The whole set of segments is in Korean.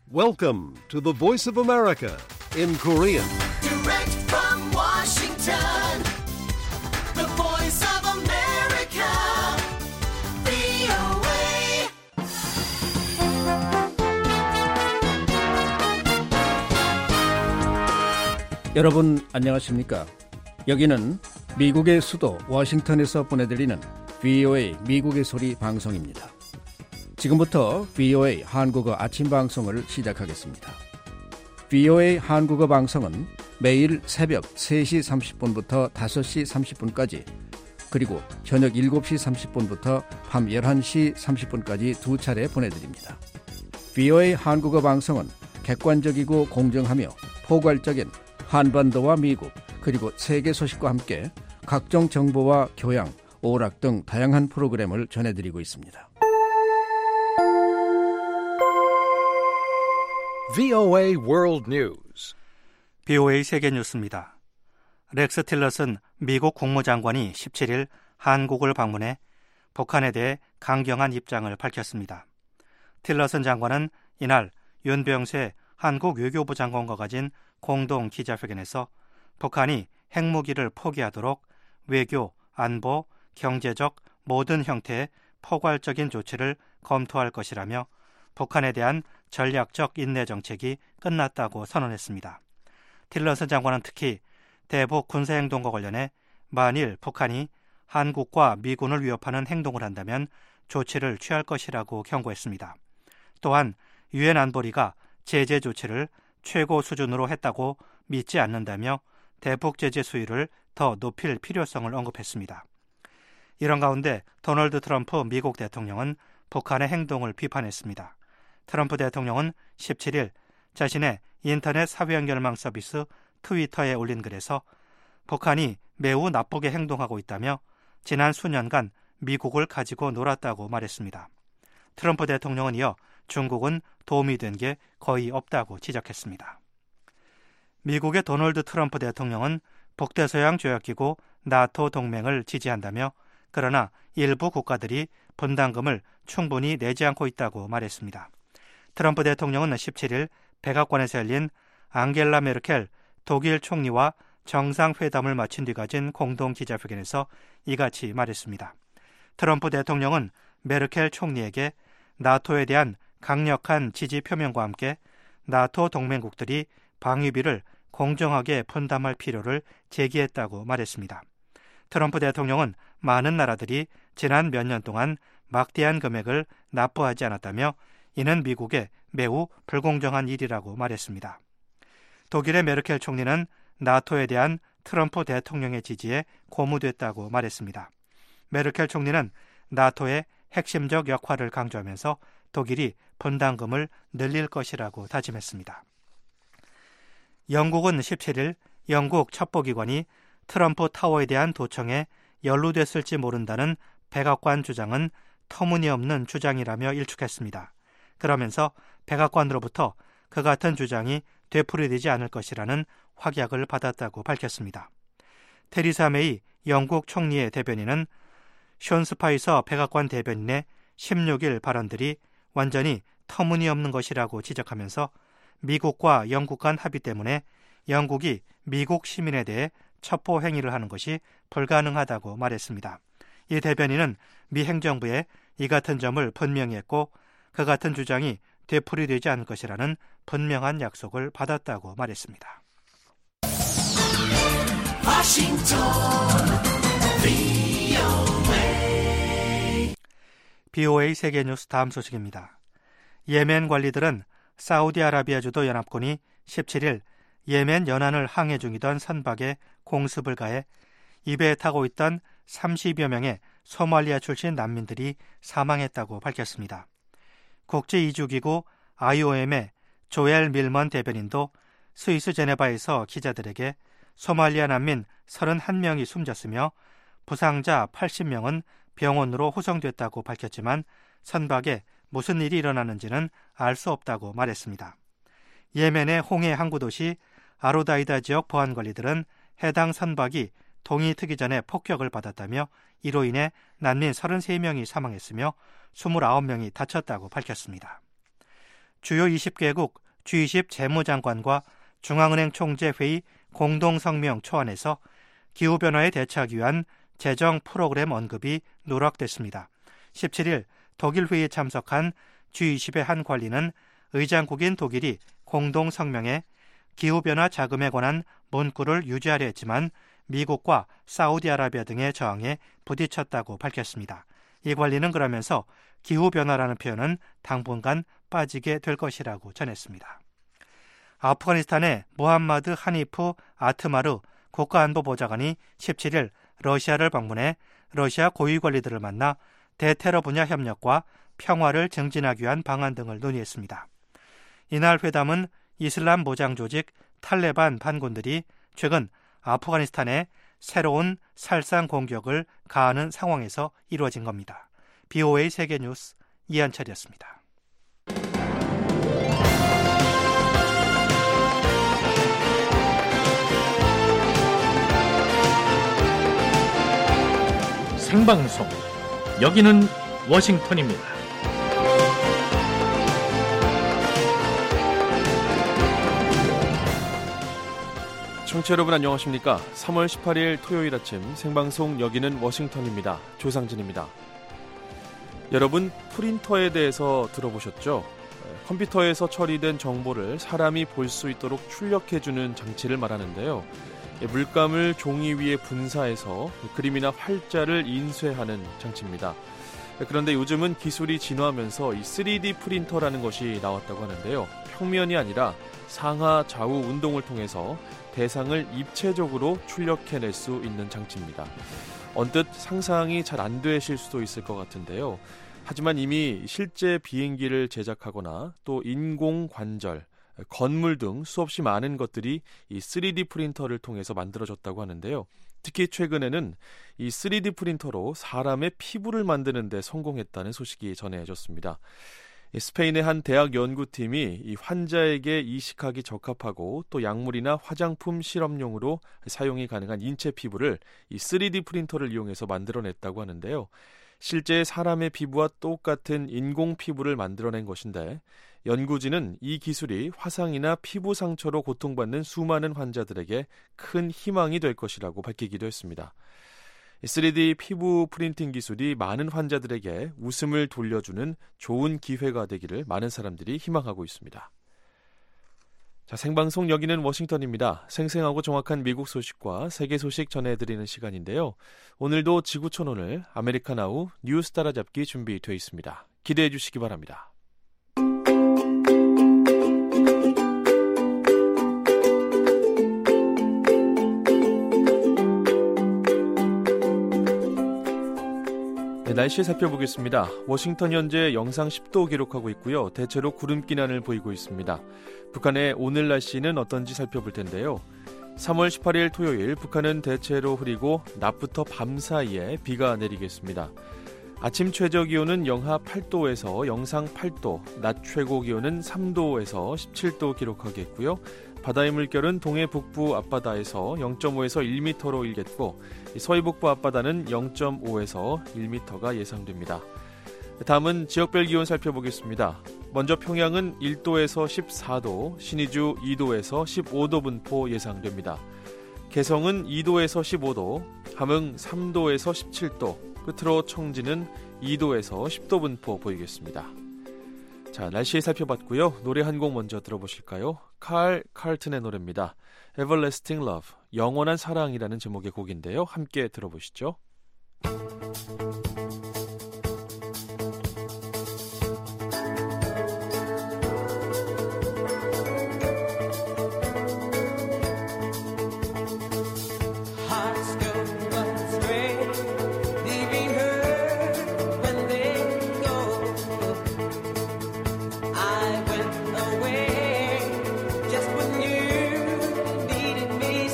Welcome to the Voice of America in Korean. Direct from Washington, the Voice of America, VOA. 여러분 안녕하십니까? 여기는 미국의 수도 워싱턴에서 보내드리는 VOA 미국의 소리 방송입니다. 지금부터 VOA 한국어 아침 방송을 시작하겠습니다. VOA 한국어 방송은 매일 새벽 3시 30분부터 5시 30분까지 그리고 저녁 7시 30분부터 밤 11시 30분까지 두 차례 보내드립니다. VOA 한국어 방송은 객관적이고 공정하며 포괄적인 한반도와 미국 그리고 세계 소식과 함께 각종 정보와 교양, 오락 등 다양한 프로그램을 전해드리고 있습니다. VOA World News. VOA 세계 뉴스입니다. 렉스 틸러슨 미국 국무장관이 17일 한국을 방문해 북한에 대해 강경한 입장을 밝혔습니다. 틸러슨 장관은 이날 윤병세 한국 외교부 장관과 가진 공동 기자회견에서 북한이 핵무기를 포기하도록 외교, 안보, 경제적 모든 형태의 포괄적인 조치를 검토할 것이라며 북한에 대한 전략적 인내 정책이 끝났다고 선언했습니다. 틸러슨 장관은 특히 대북 군사행동과 관련해 만일 북한이 한국과 미군을 위협하는 행동을 한다면 조치를 취할 것이라고 경고했습니다. 또한 유엔 안보리가 제재 조치를 최고 수준으로 했다고 믿지 않는다며 대북 제재 수위를 더 높일 필요성을 언급했습니다. 이런 가운데 도널드 트럼프 미국 대통령은 북한의 행동을 비판했습니다. 트럼프 대통령은 17일 자신의 인터넷 사회연결망 서비스 트위터에 올린 글에서 북한이 매우 나쁘게 행동하고 있다며 지난 수년간 미국을 가지고 놀았다고 말했습니다. 트럼프 대통령은 이어 중국은 도움이 된 게 거의 없다고 지적했습니다. 미국의 도널드 트럼프 대통령은 북대서양 조약기구 나토 동맹을 지지한다며 그러나 일부 국가들이 분담금을 충분히 내지 않고 있다고 말했습니다. 트럼프 대통령은 17일 백악관에서 열린 앙겔라 메르켈 독일 총리와 정상회담을 마친 뒤 가진 공동 기자회견에서 이같이 말했습니다. 트럼프 대통령은 메르켈 총리에게 나토에 대한 강력한 지지 표명과 함께 나토 동맹국들이 방위비를 공정하게 분담할 필요를 제기했다고 말했습니다. 트럼프 대통령은 많은 나라들이 지난 몇 년 동안 막대한 금액을 납부하지 않았다며 이는 미국에 매우 불공정한 일이라고 말했습니다. 독일의 메르켈 총리는 나토에 대한 트럼프 대통령의 지지에 고무됐다고 말했습니다. 메르켈 총리는 나토의 핵심적 역할을 강조하면서 독일이 분담금을 늘릴 것이라고 다짐했습니다. 영국은 17일 영국 첩보기관이 트럼프 타워에 대한 도청에 연루됐을지 모른다는 백악관 주장은 터무니없는 주장이라며 일축했습니다. 그러면서 백악관으로부터 그 같은 주장이 되풀이되지 않을 것이라는 확약을 받았다고 밝혔습니다. 테리사 메이 영국 총리의 대변인은 션 스파이서 백악관 대변인의 16일 발언들이 완전히 터무니없는 것이라고 지적하면서 미국과 영국 간 합의 때문에 영국이 미국 시민에 대해 첩보 행위를 하는 것이 불가능하다고 말했습니다. 이 대변인은 미 행정부에 이 같은 점을 분명히 했고 그 같은 주장이 되풀이되지 않을 것이라는 분명한 약속을 받았다고 말했습니다. VOA 세계뉴스 다음 소식입니다. 예멘 관리들은 사우디아라비아주도 연합군이 17일 예멘 연안을 항해 중이던 선박에 공습을 가해 이 배에 타고 있던 30여 명의 소말리아 출신 난민들이 사망했다고 밝혔습니다. 국제이주기구 IOM의 조엘 밀먼 대변인도 스위스 제네바에서 기자들에게 소말리아 난민 31명이 숨졌으며 부상자 80명은 병원으로 후송됐다고 밝혔지만 선박에 무슨 일이 일어나는지는 알 수 없다고 말했습니다. 예멘의 홍해 항구도시 아로다이다 지역 보안관리들은 해당 선박이 동이 트기 전에 폭격을 받았다며 이로 인해 난민 33명이 사망했으며 29명이 다쳤다고 밝혔습니다. 주요 20개국 G20 재무장관과 중앙은행 총재회의 공동성명 초안에서 기후변화에 대처하기 위한 재정 프로그램 언급이 누락됐습니다. 17일 독일 회의에 참석한 G20의 한 관리는 의장국인 독일이 공동성명에 기후변화 자금에 관한 문구를 유지하려 했지만 미국과 사우디아라비아 등의 저항에 부딪혔다고 밝혔습니다. 이 관리는 그러면서 기후변화라는 표현은 당분간 빠지게 될 것이라고 전했습니다. 아프가니스탄의 모함마드 하니프 아트마르 국가안보보좌관이 17일 러시아를 방문해 러시아 고위 관리들을 만나 대테러 분야 협력과 평화를 증진하기 위한 방안 등을 논의했습니다. 이날 회담은 이슬람 무장 조직 탈레반 반군들이 최근 아프가니스탄에 새로운 살상 공격을 가하는 상황에서 이루어진 겁니다. BOA 세계뉴스 이한철이었습니다. 생방송 여기는 워싱턴입니다. 청취자 여러분 안녕하십니까? 3월 18일 토요일 아침 생방송 여기는 워싱턴입니다. 조상진입니다. 여러분 프린터에 대해서 들어보셨죠? 컴퓨터에서 처리된 정보를 사람이 볼 수 있도록 출력해주는 장치를 말하는데요. 물감을 종이 위에 분사해서 그림이나 활자를 인쇄하는 장치입니다. 그런데 요즘은 기술이 진화하면서 이 3D 프린터라는 것이 나왔다고 하는데요. 평면이 아니라 상하 좌우 운동을 통해서 대상을 입체적으로 출력해낼 수 있는 장치입니다. 언뜻 상상이 잘 안 되실 수도 있을 것 같은데요. 하지만 이미 실제 비행기를 제작하거나 또 인공관절, 건물 등 수없이 많은 것들이 이 3D 프린터를 통해서 만들어졌다고 하는데요. 특히 최근에는 이 3D 프린터로 사람의 피부를 만드는 데 성공했다는 소식이 전해졌습니다. 스페인의 한 대학 연구팀이 이 환자에게 이식하기 적합하고 또 약물이나 화장품 실험용으로 사용이 가능한 인체 피부를 이 3D 프린터를 이용해서 만들어냈다고 하는데요. 실제 사람의 피부와 똑같은 인공 피부를 만들어낸 것인데 연구진은 이 기술이 화상이나 피부 상처로 고통받는 수많은 환자들에게 큰 희망이 될 것이라고 밝히기도 했습니다. 3D 피부 프린팅 기술이 많은 환자들에게 웃음을 돌려주는 좋은 기회가 되기를 많은 사람들이 희망하고 있습니다. 자, 생방송 여기는 워싱턴입니다. 생생하고 정확한 미국 소식과 세계 소식 전해드리는 시간인데요. 오늘도 지구촌오늘 아메리카나우 뉴스 따라잡기 준비되어 있습니다. 기대해 주시기 바랍니다. 날씨 살펴보겠습니다. 워싱턴 현재 영상 10도 기록하고 있고요. 대체로 구름기난을 보이고 있습니다. 북한의 오늘 날씨는 어떤지 살펴볼 텐데요. 3월 18일 토요일 북한은 대체로 흐리고 낮부터 밤 사이에 비가 내리겠습니다. 아침 최저 기온은 영하 8도에서 영상 8도, 낮 최고 기온은 3도에서 17도 기록하겠고요. 바다의 물결은 동해 북부 앞바다에서 0.5에서 1m로 일겠고 서해 북부 앞바다는 0.5에서 1m가 예상됩니다. 다음은 지역별 기온 살펴보겠습니다. 먼저 평양은 1도에서 14도, 신의주 2도에서 15도 분포 예상됩니다. 개성은 2도에서 15도, 함흥 3도에서 17도, 끝으로 청진은 2도에서 10도 분포 보이겠습니다. 자, 날씨 살펴봤고요. 노래 한 곡 먼저 들어보실까요? 칼 칼튼의 노래입니다. Everlasting Love, 영원한 사랑이라는 제목의 곡인데요. 함께 들어보시죠.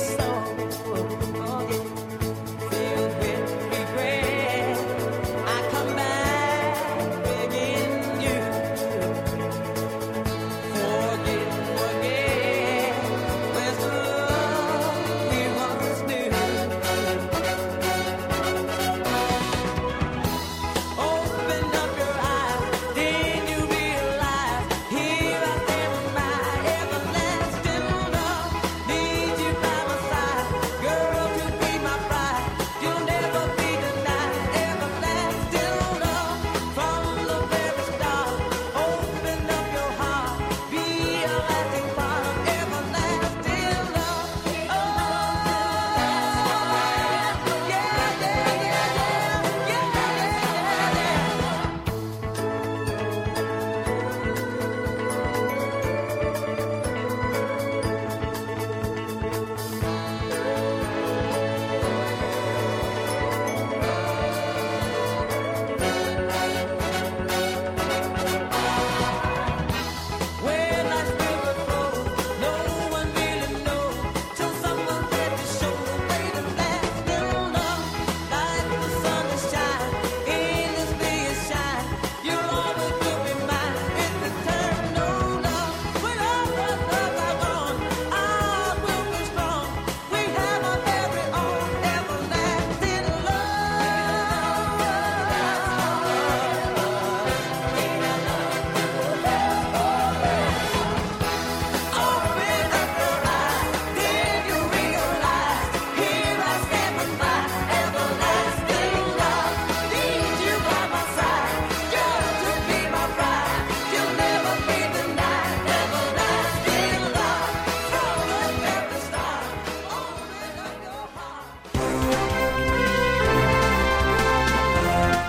I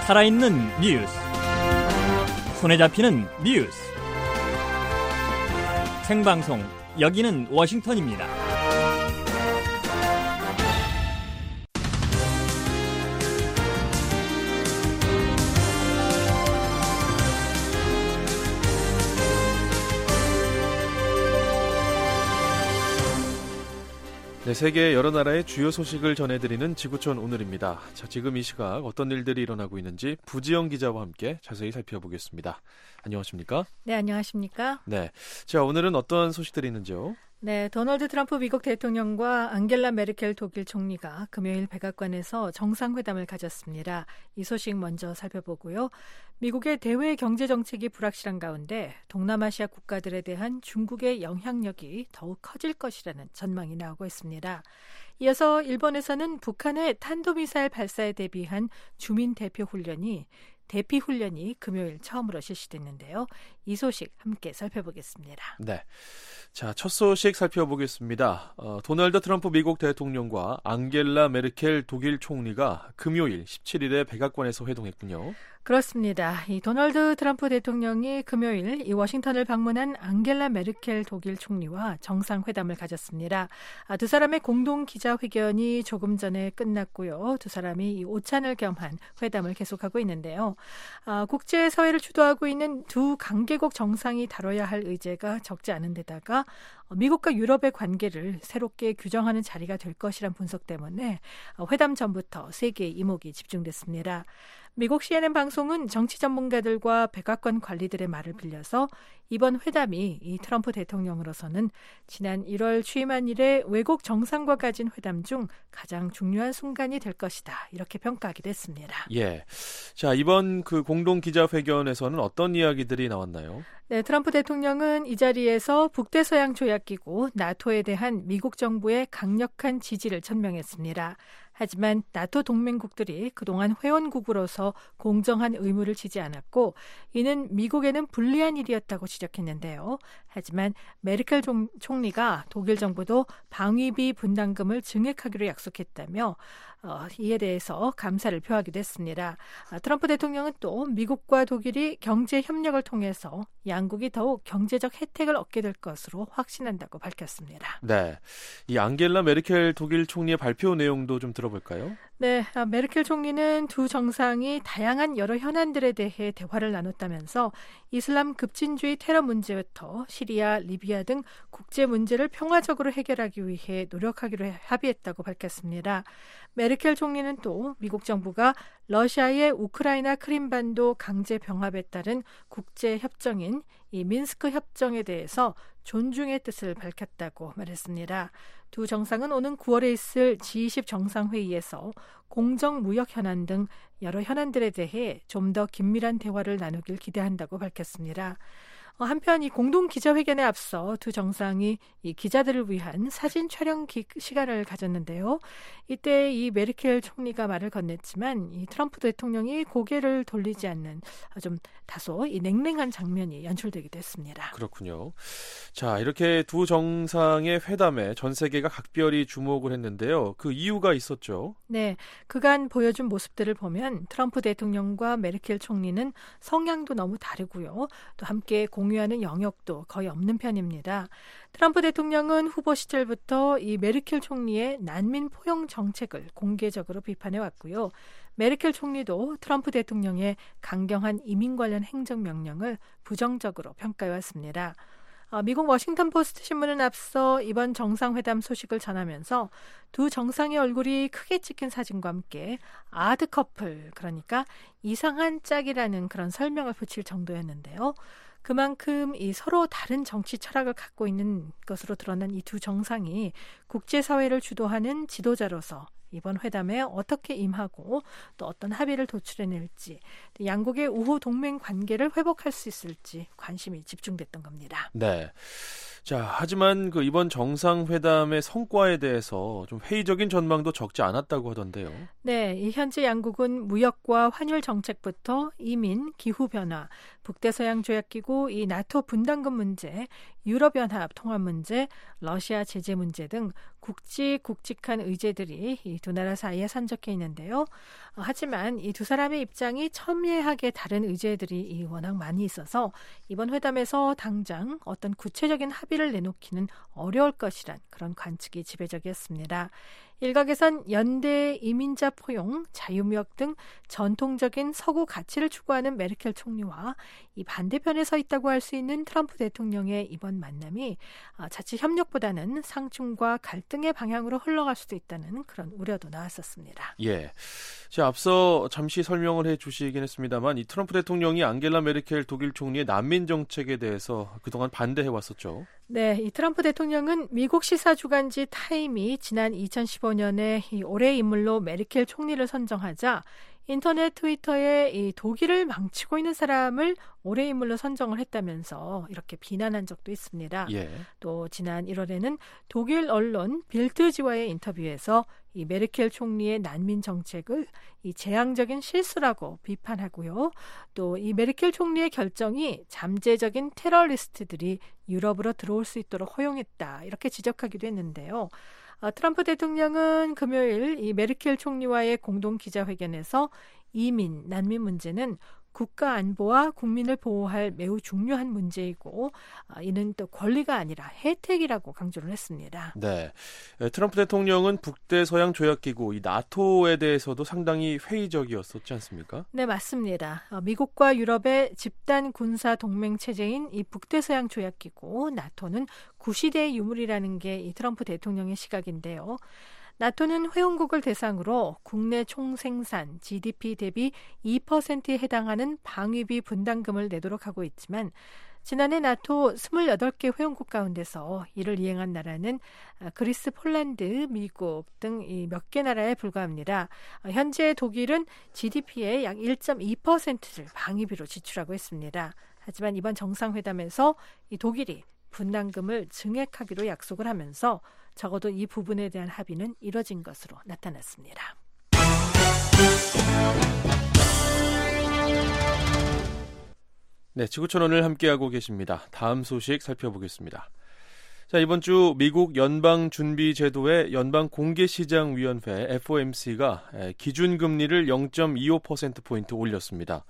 살아있는 뉴스, 손에 잡히는 뉴스, 생방송 여기는 워싱턴입니다. 네, 세계 여러 나라의 주요 소식을 전해드리는 지구촌 오늘입니다. 자, 지금 이 시각 어떤 일들이 일어나고 있는지 부지영 기자와 함께 자세히 살펴보겠습니다. 안녕하십니까? 네, 안녕하십니까? 네, 자, 오늘은 어떤 소식들이 있는지요? 네, 도널드 트럼프 미국 대통령과 앙겔라 메르켈 독일 총리가 금요일 백악관에서 정상회담을 가졌습니다. 이 소식 먼저 살펴보고요. 미국의 대외 경제 정책이 불확실한 가운데 동남아시아 국가들에 대한 중국의 영향력이 더욱 커질 것이라는 전망이 나오고 있습니다. 이어서 일본에서는 북한의 탄도미사일 발사에 대비한 주민 대피 훈련이 금요일 처음으로 실시됐는데요. 이 소식 함께 살펴보겠습니다. 네, 자, 첫 소식 살펴보겠습니다. 도널드 트럼프 미국 대통령과 앙겔라 메르켈 독일 총리가 금요일 17일에 백악관에서 회동했군요. 그렇습니다. 이 도널드 트럼프 대통령이 금요일 이 워싱턴을 방문한 앙겔라 메르켈 독일 총리와 정상회담을 가졌습니다. 두 사람의 공동 기자회견이 조금 전에 끝났고요. 두 사람이 이 오찬을 겸한 회담을 계속하고 있는데요. 국제사회를 주도하고 있는 두 강대국 정상이 다뤄야 할 의제가 적지 않은 데다가 미국과 유럽의 관계를 새롭게 규정하는 자리가 될 것이란 분석 때문에 회담 전부터 세계의 이목이 집중됐습니다. 미국 CNN 방송은 정치 전문가들과 백악관 관리들의 말을 빌려서 이번 회담이 이 트럼프 대통령으로서는 지난 1월 취임한 이래 외국 정상과 가진 회담 중 가장 중요한 순간이 될 것이다. 이렇게 평가하기도 했습니다. 예. 자, 이번 그 공동 기자회견에서는 어떤 이야기들이 나왔나요? 네, 트럼프 대통령은 이 자리에서 북대서양 조약기구 나토에 대한 미국 정부의 강력한 지지를 천명했습니다. 하지만 나토 동맹국들이 그동안 회원국으로서 공정한 의무를 지지 않았고 이는 미국에는 불리한 일이었다고 지적했는데요. 하지만 메르켈 총리가 독일 정부도 방위비 분담금을 증액하기로 약속했다며 이에 대해서 감사를 표하기도 했습니다. 트럼프 대통령은 또 미국과 독일이 경제 협력을 통해서 양국이 더욱 경제적 혜택을 얻게 될 것으로 확신한다고 밝혔습니다. 네, 이 앙겔라 메르켈 독일 총리의 발표 내용도 좀 들어볼까요? 네, 메르켈 총리는 두 정상이 다양한 여러 현안들에 대해 대화를 나눴다면서 이슬람 급진주의 테러 문제부터 시리아, 리비아 등 국제 문제를 평화적으로 해결하기 위해 노력하기로 합의했다고 밝혔습니다. 메르켈 총리는 또 미국 정부가 러시아의 우크라이나 크림반도 강제 병합에 따른 국제 협정인 이 민스크 협정에 대해서 존중의 뜻을 밝혔다고 말했습니다. 두 정상은 오는 9월에 있을 G20 정상회의에서 공정무역 현안 등 여러 현안들에 대해 좀 더 긴밀한 대화를 나누길 기대한다고 밝혔습니다. 한편 이 공동 기자회견에 앞서 두 정상이 이 기자들을 위한 사진 촬영 시간을 가졌는데요. 이때 이 메르켈 총리가 말을 건넸지만 이 트럼프 대통령이 고개를 돌리지 않는 좀 다소 이 냉랭한 장면이 연출되기도 했습니다. 그렇군요. 자, 이렇게 두 정상의 회담에 전 세계가 각별히 주목을 했는데요. 그 이유가 있었죠. 네, 그간 보여준 모습들을 보면 트럼프 대통령과 메르켈 총리는 성향도 너무 다르고요. 또 함께 공유하는 영역도 거의 없는 편입니다. 트럼프 대통령은 후보 시절부터 이 메르켈 총리의 난민 포용 정책을 공개적으로 비판해 왔고요. 메르켈 총리도 트럼프 대통령의 강경한 이민 관련 행정명령을 부정적으로 평가해 왔습니다. 미국 워싱턴 포스트 신문은 앞서 이번 정상회담 소식을 전하면서 두 정상의 얼굴이 크게 찍힌 사진과 함께 아드 커플, 그러니까 이상한 짝이라는 그런 설명을 붙일 정도였는데요. 그만큼 이 서로 다른 정치 철학을 갖고 있는 것으로 드러난 이 두 정상이 국제사회를 주도하는 지도자로서 이번 회담에 어떻게 임하고 또 어떤 합의를 도출해낼지, 양국의 우호 동맹 관계를 회복할 수 있을지 관심이 집중됐던 겁니다. 네. 자, 하지만 이번 정상회담의 성과에 대해서 좀 회의적인 전망도 적지 않았다고 하던데요. 네, 이 현재 양국은 무역과 환율 정책부터 이민, 기후변화, 북대서양 조약기구, 이 나토 분담금 문제, 유럽연합 통합 문제, 러시아 제재 문제 등 굵직굵직한 의제들이 이 두 나라 사이에 산적해 있는데요. 하지만 이 두 사람의 입장이 첨예하게 다른 의제들이 워낙 많이 있어서 이번 회담에서 당장 어떤 구체적인 합의를 내놓기는 어려울 것이란 그런 관측이 지배적이었습니다. 일각에선 연대 이민자 포용, 자유무역 등 전통적인 서구 가치를 추구하는 메르켈 총리와 이 반대편에 서 있다고 할 수 있는 트럼프 대통령의 이번 만남이 자칫 협력보다는 상충과 갈등의 방향으로 흘러갈 수도 있다는 그런 우려도 나왔었습니다. 예. 자, 앞서 잠시 설명을 해주시긴 했습니다만 이 트럼프 대통령이 앙겔라 메르켈 독일 총리의 난민 정책에 대해서 그동안 반대해왔었죠. 네, 이 트럼프 대통령은 미국 시사 주간지 타임이 지난 2015년에 이 올해의 인물로 메르켈 총리를 선정하자 인터넷 트위터에 이 독일을 망치고 있는 사람을 올해의 인물로 선정을 했다면서 이렇게 비난한 적도 있습니다. 예. 또 지난 1월에는 독일 언론 빌드지와의 인터뷰에서 이 메르켈 총리의 난민 정책을 이 재앙적인 실수라고 비판하고요. 또 이 메르켈 총리의 결정이 잠재적인 테러리스트들이 유럽으로 들어올 수 있도록 허용했다. 이렇게 지적하기도 했는데요. 트럼프 대통령은 금요일 이 메르켈 총리와의 공동 기자회견에서 이민, 난민 문제는 국가 안보와 국민을 보호할 매우 중요한 문제이고 이는 또 권리가 아니라 혜택이라고 강조를 했습니다. 네, 트럼프 대통령은 북대서양 조약기구 이 나토에 대해서도 상당히 회의적이었었지 않습니까? 네, 맞습니다. 미국과 유럽의 집단 군사 동맹 체제인 이 북대서양 조약기구 나토는 구시대의 유물이라는 게 이 트럼프 대통령의 시각인데요. 나토는 회원국을 대상으로 국내 총생산 GDP 대비 2%에 해당하는 방위비 분담금을 내도록 하고 있지만 지난해 나토 28개 회원국 가운데서 이를 이행한 나라는 그리스, 폴란드, 미국 등 몇 개 나라에 불과합니다. 현재 독일은 GDP의 약 1.2%를 방위비로 지출하고 있습니다. 하지만 이번 정상회담에서 이 독일이 분담금을 증액하기로 약속을 하면서 적어도 이 부분에 대한 합의는 이뤄진 것으로 나타났습니다. 네, 지구촌원을 함께하고 계십니다. 다음 소식 살펴보겠습니다. 자, 이번 주 미국 연방준비제도의 연방공개시장위원회 FOMC가 기준금리를 0.25%포인트 올렸습니다.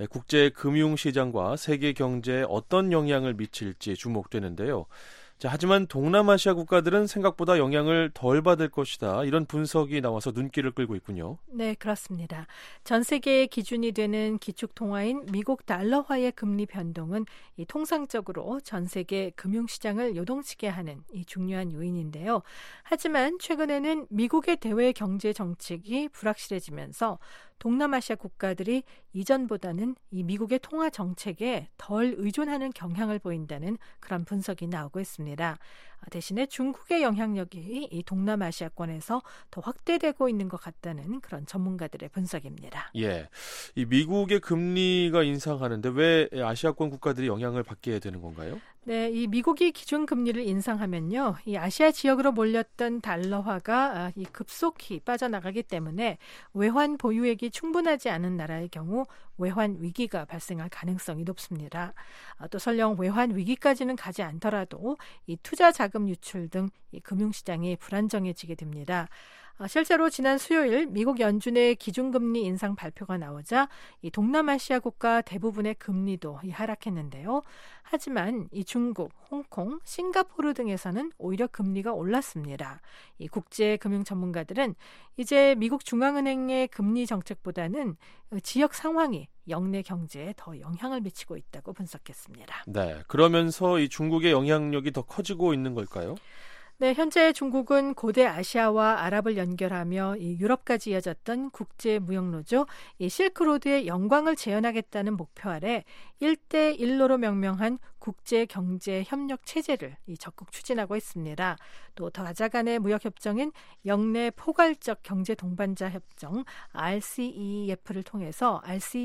국제금융시장과 세계 경제에 어떤 영향을 미칠지 주목되는데요. 자, 하지만 동남아시아 국가들은 생각보다 영향을 덜 받을 것이다. 이런 분석이 나와서 눈길을 끌고 있군요. 네, 그렇습니다. 전 세계의 기준이 되는 기축통화인 미국 달러화의 금리 변동은 이 통상적으로 전 세계 금융시장을 요동치게 하는 이 중요한 요인인데요. 하지만 최근에는 미국의 대외 경제 정책이 불확실해지면서 동남아시아 국가들이 이전보다는 이 미국의 통화 정책에 덜 의존하는 경향을 보인다는 그런 분석이 나오고 있습니다. 대신에 중국의 영향력이 이 동남아시아권에서 더 확대되고 있는 것 같다는 그런 전문가들의 분석입니다. 예, 이 미국의 금리가 인상하는데 왜 아시아권 국가들이 영향을 받게 되는 건가요? 네, 이 미국이 기준 금리를 인상하면요, 이 아시아 지역으로 몰렸던 달러화가 이 급속히 빠져나가기 때문에 외환 보유액이 충분하지 않은 나라의 경우 외환 위기가 발생할 가능성이 높습니다. 또 설령 외환 위기까지는 가지 않더라도 이 투자 자금 유출 등 이 금융시장이 불안정해지게 됩니다. 실제로 지난 수요일 미국 연준의 기준금리 인상 발표가 나오자 이 동남아시아 국가 대부분의 금리도 하락했는데요. 하지만 이 중국, 홍콩, 싱가포르 등에서는 오히려 금리가 올랐습니다. 이 국제금융 전문가들은 이제 미국 중앙은행의 금리 정책보다는 지역 상황이 영내 경제에 더 영향을 미치고 있다고 분석했습니다. 네, 그러면서 이 중국의 영향력이 더 커지고 있는 걸까요? 네, 현재 중국은 고대 아시아와 아랍을 연결하며 이 유럽까지 이어졌던 국제 무역로죠. 이 실크로드의 영광을 재현하겠다는 목표 아래 1대1로로 명명한 국제경제협력 체제를 적극 추진하고 있습니다. 또 더 아자간의 무역협정인 영내 포괄적 경제동반자 협정 RCEP를 통해서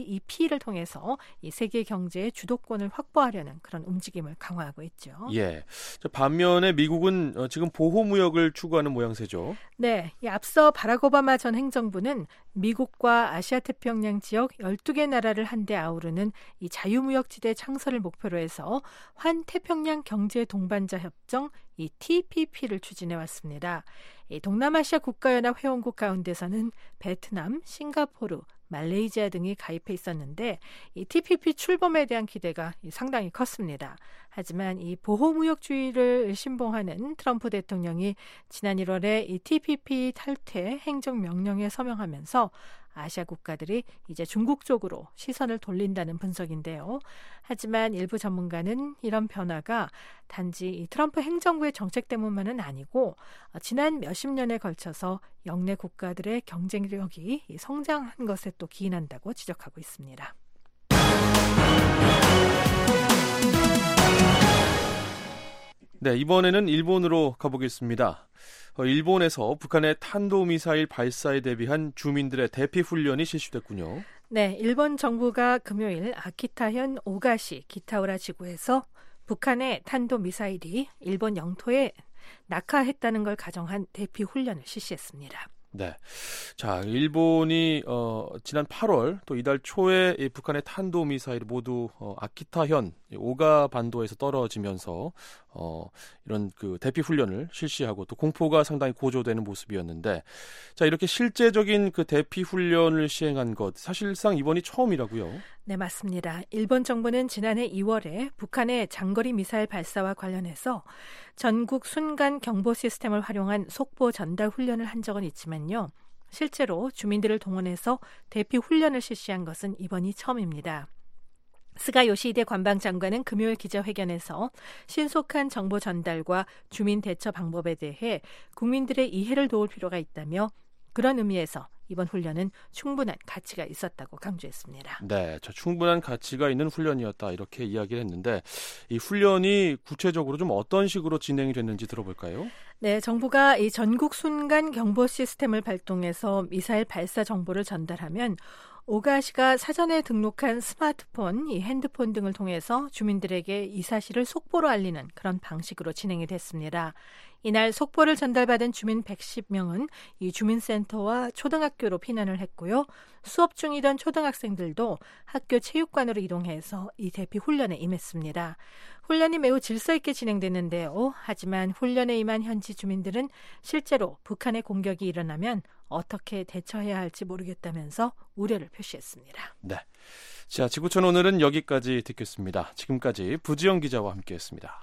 이 세계 경제의 주도권을 확보하려는 그런 움직임을 강화하고 있죠. 예. 반면에 미국은 지금 보호무역을 추구하는 모양새죠. 네, 앞서 바락 오바마 전 행정부는 미국과 아시아태평양 지역 12개 나라를 한데 아우르는 이 자유무역지대 창설을 목표로 해서 환태평양 경제동반자 협정 이 TPP를 추진해 왔습니다. 이 동남아시아 국가연합 회원국 가운데서는 베트남, 싱가포르, 말레이시아 등이 가입해 있었는데 이 TPP 출범에 대한 기대가 상당히 컸습니다. 하지만 이 보호무역주의를 신봉하는 트럼프 대통령이 지난 1월에 이 TPP 탈퇴 행정명령에 서명하면서 아시아 국가들이 이제 중국 쪽으로 시선을 돌린다는 분석인데요. 하지만 일부 전문가는 이런 변화가 단지 이 트럼프 행정부의 정책 때문만은 아니고 지난 몇십 년에 걸쳐서 영내 국가들의 경쟁력이 성장한 것에 또 기인한다고 지적하고 있습니다. 네, 이번에는 일본으로 가보겠습니다. 일본에서 북한의 탄도미사일 발사에 대비한 주민들의 대피 훈련이 실시됐군요. 네, 일본 정부가 금요일 아키타현 오가시 기타우라 지구에서 북한의 탄도미사일이 일본 영토에 낙하했다는 걸 가정한 대피 훈련을 실시했습니다. 네. 자, 일본이 지난 8월 또 이달 초에 이 북한의 탄도미사일이 모두 아키타현 오가 반도에서 떨어지면서 이런 그 대피 훈련을 실시하고 또 공포가 상당히 고조되는 모습이었는데, 자, 이렇게 실제적인 그 대피 훈련을 시행한 것 사실상 이번이 처음이라고요? 네, 맞습니다. 일본 정부는 지난해 2월에 북한의 장거리 미사일 발사와 관련해서 전국 순간 경보 시스템을 활용한 속보 전달 훈련을 한 적은 있지만요. 실제로 주민들을 동원해서 대피 훈련을 실시한 것은 이번이 처음입니다. 스가 요시히데 관방장관은 금요일 기자회견에서 신속한 정보 전달과 주민 대처 방법에 대해 국민들의 이해를 도울 필요가 있다며 그런 의미에서 이번 훈련은 충분한 가치가 있었다고 강조했습니다. 네, 충분한 가치가 있는 훈련이었다 이렇게 이야기를 했는데 이 훈련이 구체적으로 좀 어떤 식으로 진행이 됐는지 들어볼까요? 네, 정부가 이 전국 순간 경보 시스템을 발동해서 미사일 발사 정보를 전달하면 오가시가 사전에 등록한 스마트폰, 이 핸드폰 등을 통해서 주민들에게 이 사실을 속보로 알리는 그런 방식으로 진행이 됐습니다. 이날 속보를 전달받은 주민 110명은 이 주민센터와 초등학교로 피난을 했고요. 수업 중이던 초등학생들도 학교 체육관으로 이동해서 이 대피 훈련에 임했습니다. 훈련이 매우 질서 있게 진행됐는데요. 하지만 훈련에 임한 현지 주민들은 실제로 북한의 공격이 일어나면 어떻게 대처해야 할지 모르겠다면서 우려를 표시했습니다. 네, 자, 지구촌 오늘은 여기까지 듣겠습니다. 지금까지 부지영 기자와 함께했습니다.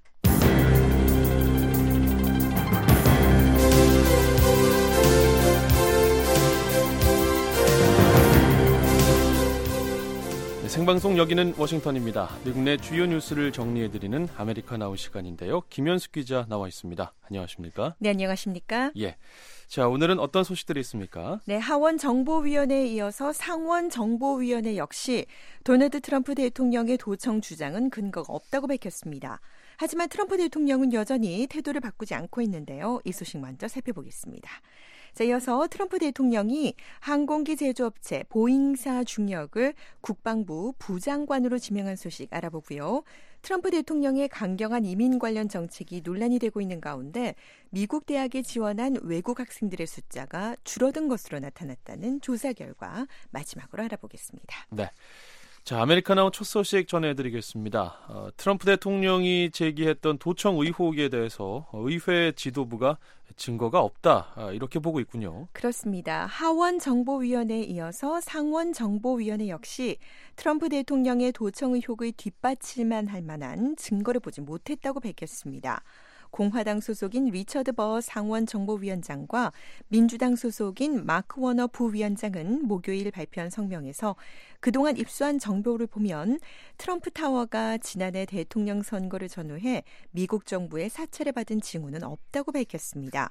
생방송 여기는 워싱턴입니다. 미국 내 주요 뉴스를 정리해드리는 아메리카나우 시간인데요. 김현숙 기자 나와 있습니다. 안녕하십니까? 네, 안녕하십니까? 예. 자, 오늘은 어떤 소식들이 있습니까? 네, 하원정보위원회에 이어서 상원정보위원회 역시 도널드 트럼프 대통령의 도청 주장은 근거가 없다고 밝혔습니다. 하지만 트럼프 대통령은 여전히 태도를 바꾸지 않고 있는데요. 이 소식 먼저 살펴보겠습니다. 자, 이어서 트럼프 대통령이 항공기 제조업체 보잉사 중역을 국방부 부장관으로 지명한 소식 알아보고요. 트럼프 대통령의 강경한 이민 관련 정책이 논란이 되고 있는 가운데 미국 대학에 지원한 외국 학생들의 숫자가 줄어든 것으로 나타났다는 조사 결과 마지막으로 알아보겠습니다. 네. 자, 아메리카나우 첫 소식 전해드리겠습니다. 트럼프 대통령이 제기했던 도청 의혹에 대해서 의회 지도부가 증거가 없다 이렇게 보고 있군요. 그렇습니다. 하원정보위원회에 이어서 상원정보위원회 역시 트럼프 대통령의 도청 의혹의 뒷받침만 할 만한 증거를 보지 못했다고 밝혔습니다. 공화당 소속인 리처드 버 상원정보위원장과 민주당 소속인 마크 워너 부위원장은 목요일 발표한 성명에서 그동안 입수한 정보를 보면 트럼프 타워가 지난해 대통령 선거를 전후해 미국 정부의 사찰을 받은 징후는 없다고 밝혔습니다.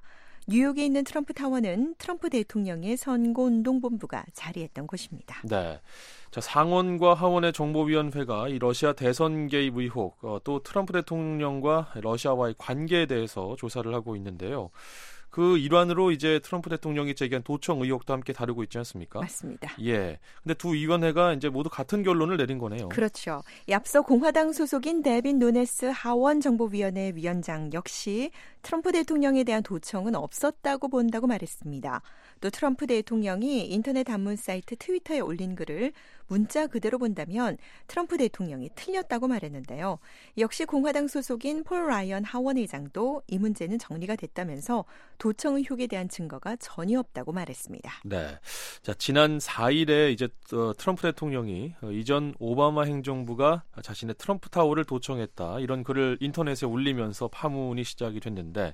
뉴욕에 있는 트럼프 타워는 트럼프 대통령의 선거운동본부가 자리했던 곳입니다. 네. 자, 상원과 하원의 정보위원회가 이 러시아 대선 개입 의혹, 또 트럼프 대통령과 러시아와의 관계에 대해서 조사를 하고 있는데요. 그 일환으로 이제 트럼프 대통령이 제기한 도청 의혹도 함께 다루고 있지 않습니까? 맞습니다. 예. 근데 두 위원회가 이제 모두 같은 결론을 내린 거네요. 그렇죠. 앞서 공화당 소속인 데빈 누네스 하원 정보위원회 위원장 역시 트럼프 대통령에 대한 도청은 없었다고 본다고 말했습니다. 또 트럼프 대통령이 인터넷 단문 사이트 트위터에 올린 글을 문자 그대로 본다면 트럼프 대통령이 틀렸다고 말했는데요. 역시 공화당 소속인 폴 라이언 하원 의장도 이 문제는 정리가 됐다면서 도청 의혹에 대한 증거가 전혀 없다고 말했습니다. 네. 자, 지난 4일에 이제 트럼프 대통령이 이전 오바마 행정부가 자신의 트럼프 타워를 도청했다. 이런 글을 인터넷에 올리면서 파문이 시작이 됐는데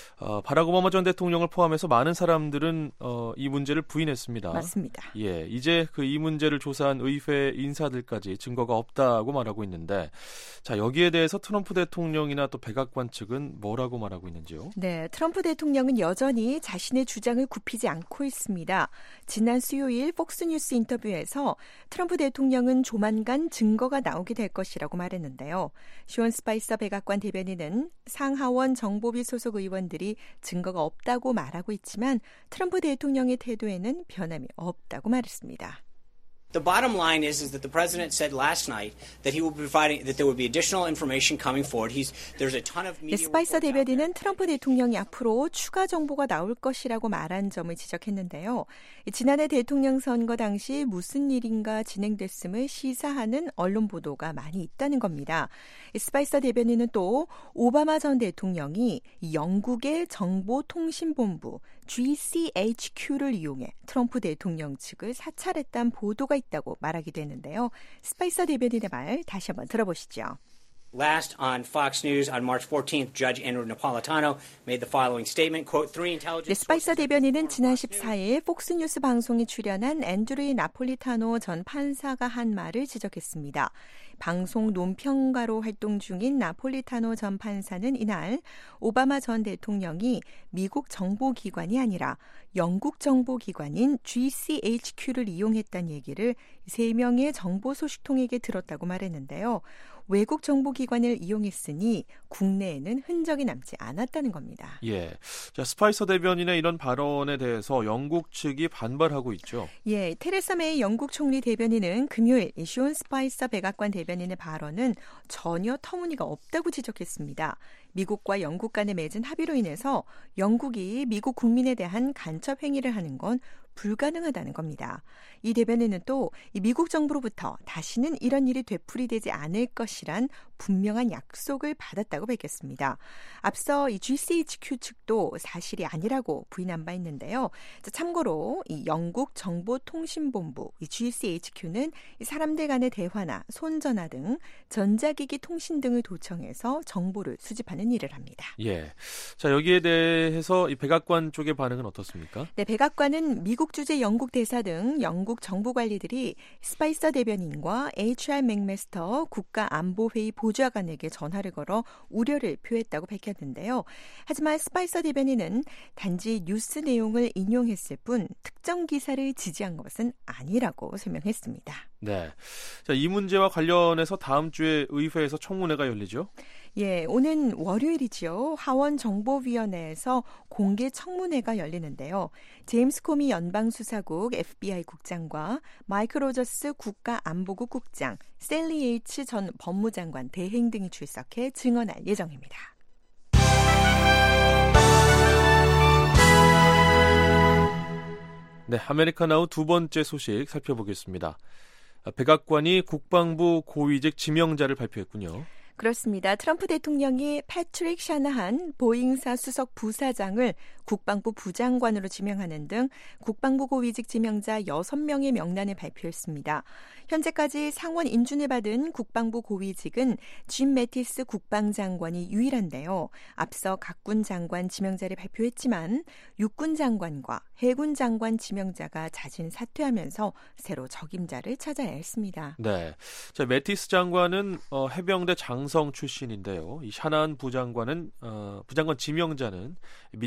바락 오바마 전 대통령을 포함해서 많은 사람들은 이 문제를 부인했습니다. 맞습니다. 예, 이제 이 문제를 조사한 의회 인사들까지 증거가 없다고 말하고 있는데, 자, 여기에 대해서 트럼프 대통령이나 또 백악관 측은 뭐라고 말하고 있는지요? 네, 트럼프 대통령은 여전히 자신의 주장을 굽히지 않고 있습니다. 지난 수요일 폭스뉴스 인터뷰에서 트럼프 대통령은 조만간 증거가 나오게 될 것이라고 말했는데요. 시온 스파이서 백악관 대변인은 상하원 정보비 소속 의원들이 증거가 없다고 말하고 있지만 트럼프 대통령의 태도에는 변함이 없다고 말했습니다. The bottom line is that the president said last night that he will be providing that there will be additional information coming forward. There's a ton of media. 스파이서 대변인은 트럼프 대통령이 앞으로 추가 정보가 나올 것이라고 말한 점을 지적했는데요. 지난해 대통령 선거 당시 무슨 일인가 진행됐음을 시사하는 언론 보도가 많이 있다는 겁니다. 스파이서 대변인은 또 오바마 전 대통령이 영국의 정보통신본부 GCHQ를 이용해 트럼프 대통령 측을 사찰했다는 보도가 있다고 말하기도 했는데요. 스파이서 대변인의 말 다시 한번 들어보시죠. Last on Fox News on March 14th, Judge Andrew Napolitano made the following statement, quote, three intelligence... 스파이서 대변인은 지난 14일 폭스뉴스 방송에 출연한 앤드류 나폴리타노 전 판사가 한 말을 지적했습니다. 방송 논평가로 활동 중인 나폴리타노 전 판사는 이날 오바마 전 대통령이 미국 정보기관이 아니라 영국 정보기관인 GCHQ를 이용했다는 얘기를 3명의 정보소식통에게 들었다고 말했는데요. 외국 정보기관을 이용했으니 국내에는 흔적이 남지 않았다는 겁니다. 예, 자, 스파이서 대변인의 이런 발언에 대해서 영국 측이 반발하고 있죠. 예, 테레사 메이 영국 총리 대변인은 금요일 시온 스파이서 백악관 대변인의 발언은 전혀 터무니가 없다고 지적했습니다. 미국과 영국 간에 맺은 합의로 인해서 영국이 미국 국민에 대한 간첩 행위를 하는 건 불가능하다는 겁니다. 이 대변인은 또 미국 정부로부터 다시는 이런 일이 되풀이되지 않을 것이란 분명한 약속을 받았다고 밝혔습니다. 앞서 이 GCHQ 측도 사실이 아니라고 부인한 바 있는데요. 참고로 이 영국 정보통신본부 이 GCHQ는 사람들 간의 대화나 손전화 등 전자기기 통신 등을 도청해서 정보를 수집하는 일을 합니다. 예, 자, 여기에 대해서 이 백악관 쪽의 반응은 어떻습니까? 네, 백악관은 미국 주재 영국 대사 등 영국 정부 관리들이 스파이서 대변인과 HR 맥메스터 국가안보회의 보좌관에게 전화를 걸어 우려를 표했다고 밝혔는데요. 하지만 스파이서 대변인은 단지 뉴스 내용을 인용했을 뿐 특정 기사를 지지한 것은 아니라고 설명했습니다. 네, 자, 이 문제와 관련해서 다음 주에 의회에서 청문회가 열리죠? 예, 오는 월요일이죠. 하원 정보위원회에서 공개 청문회가 열리는데요. 제임스 코미 연방수사국 FBI 국장과 마이클 로저스 국가안보국 국장, 셀리 예이츠 전 법무장관 대행 등이 출석해 증언할 예정입니다. 네, 아메리카나우 두 번째 소식 살펴보겠습니다. 백악관이 국방부 고위직 지명자를 발표했군요. 그렇습니다. 트럼프 대통령이 패트릭 샤나한 보잉사 수석 부사장을 국방부 부장관으로 지명하는 등 국방부 고위직 지명자 6명의 명단을 발표했습니다. 현재까지 상원 인준을 받은 국방부 고위직은 짐 매티스 국방장관이 유일한데요. 앞서 각군 장관 지명자를 발표했지만 육군 장관과 해군 장관 지명자가 자진 사퇴하면서 새로 적임자를 찾아야 했습니다. 네, 자, 매티스 장관은 해병대 장성 출신인데요. 이 샤나한 부장관 지명자는 민간 출신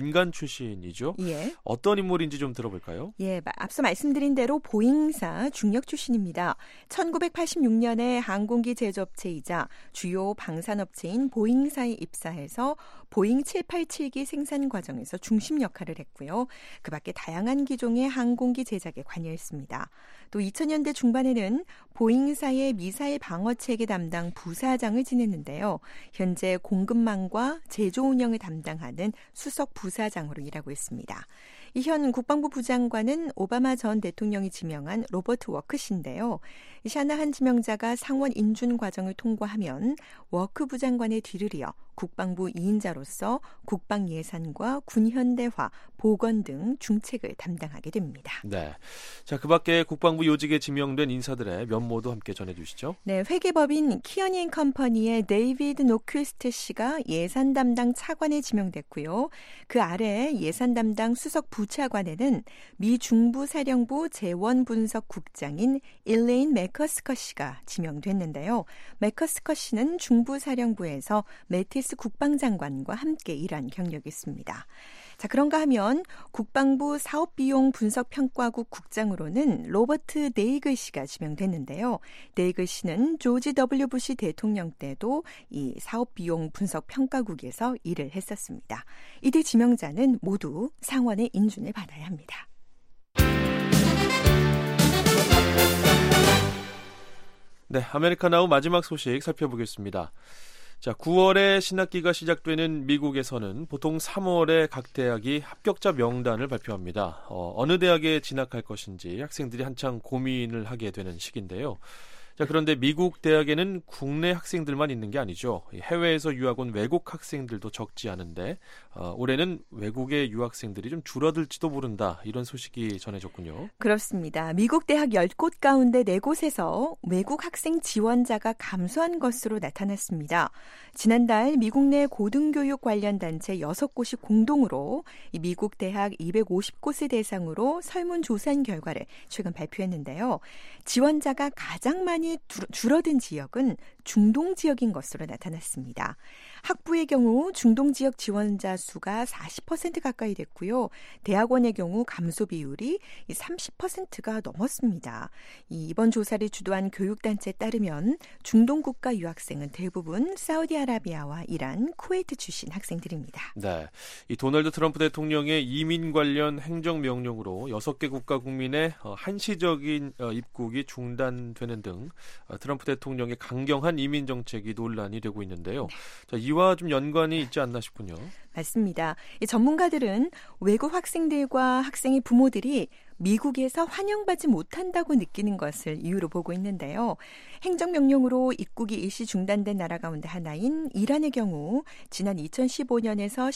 출신이죠. 예. 어떤 인물인지 좀 들어볼까요? 예, 앞서 말씀드린 대로 보잉사 중력 출신입니다. 1986년에 항공기 제조업체이자 주요 방산업체인 보잉사에 입사해서 보잉 787기 생산 과정에서 중심 역할을 했고요. 그 밖에 다양한 기종의 항공기 제작에 관여했습니다. 또 2000년대 중반에는 보잉사의 미사일 방어체계 담당 부사장을 지냈는데요. 현재 공급망과 제조 운영을 담당하는 수석 부사장으로 일하고 있습니다. 이 현 국방부 부장관은 오바마 전 대통령이 지명한 로버트 워크 씨인데요. 샤나한 지명자가 상원 인준 과정을 통과하면 워크 부장관의 뒤를 이어 국방부 2인자로서 국방 예산과 군 현대화, 보건 등 중책을 담당하게 됩니다. 네. 자, 그 밖에 국방부 요직에 지명된 인사들의 면모도 함께 전해주시죠. 네, 회계법인 키어닝 컴퍼니의 데이비드 노크리스트 씨가 예산 담당 차관에 지명됐고요. 그 아래 예산 담당 수석 부차관에는 미 중부 사령부 재원 분석 국장인 일레인 맥커스커 씨가 지명됐는데요. 맥커스커 씨는 중부 사령부에서 매티스 국방장관과 함께 일한 경력이 있습니다. 자, 그런가 하면 국방부 사업비용 분석평가국 국장으로는 로버트 데이글 씨가 지명됐는데요. 데이글 씨는 조지 W. 부시 대통령 때도 이 사업비용 분석평가국에서 일을 했었습니다. 이들 지명자는 모두 상원의 인준을 받아야 합니다. 네, 아메리카나우 마지막 소식 살펴보겠습니다. 자, 9월에 신학기가 시작되는 미국에서는 보통 3월에 각 대학이 합격자 명단을 발표합니다. 어느 대학에 진학할 것인지 학생들이 한창 고민을 하게 되는 시기인데요. 자, 그런데 미국 대학에는 국내 학생들만 있는 게 아니죠. 해외에서 유학 온 외국 학생들도 적지 않은데 올해는 외국의 유학생들이 좀 줄어들지도 모른다. 이런 소식이 전해졌군요. 그렇습니다. 미국 대학 10곳 가운데 4곳에서 외국 학생 지원자가 감소한 것으로 나타났습니다. 지난달 미국 내 고등교육 관련 단체 6곳이 공동으로 이 미국 대학 250곳을 대상으로 설문조사한 결과를 최근 발표했는데요. 지원자가 가장 많이 줄어든 지역은 중동 지역인 것으로 나타났습니다. 학부의 경우 중동 지역 지원자 수가 40% 가까이 됐고요. 대학원의 경우 감소 비율이 30%가 넘었습니다. 이번 조사를 주도한 교육단체에 따르면 중동 국가 유학생은 대부분 사우디아라비아와 이란, 쿠웨이트 출신 학생들입니다. 네, 이 도널드 트럼프 대통령의 이민 관련 행정명령으로 6개 국가 국민의 한시적인 입국이 중단되는 등 트럼프 대통령의 강경한 이민 정책이 논란이 되고 있는데요. 자, 이와 좀 연관이 있지 않나 싶군요. 맞습니다. 전문가들은 외국 학생들과 학생의 부모들이 미국에서 환영받지 못한다고 느끼는 것을 이유로 보고 있는데요. 행정명령으로 입국이 일시 중단된 나라 가운데 하나인 이란의 경우 지난 2015년에서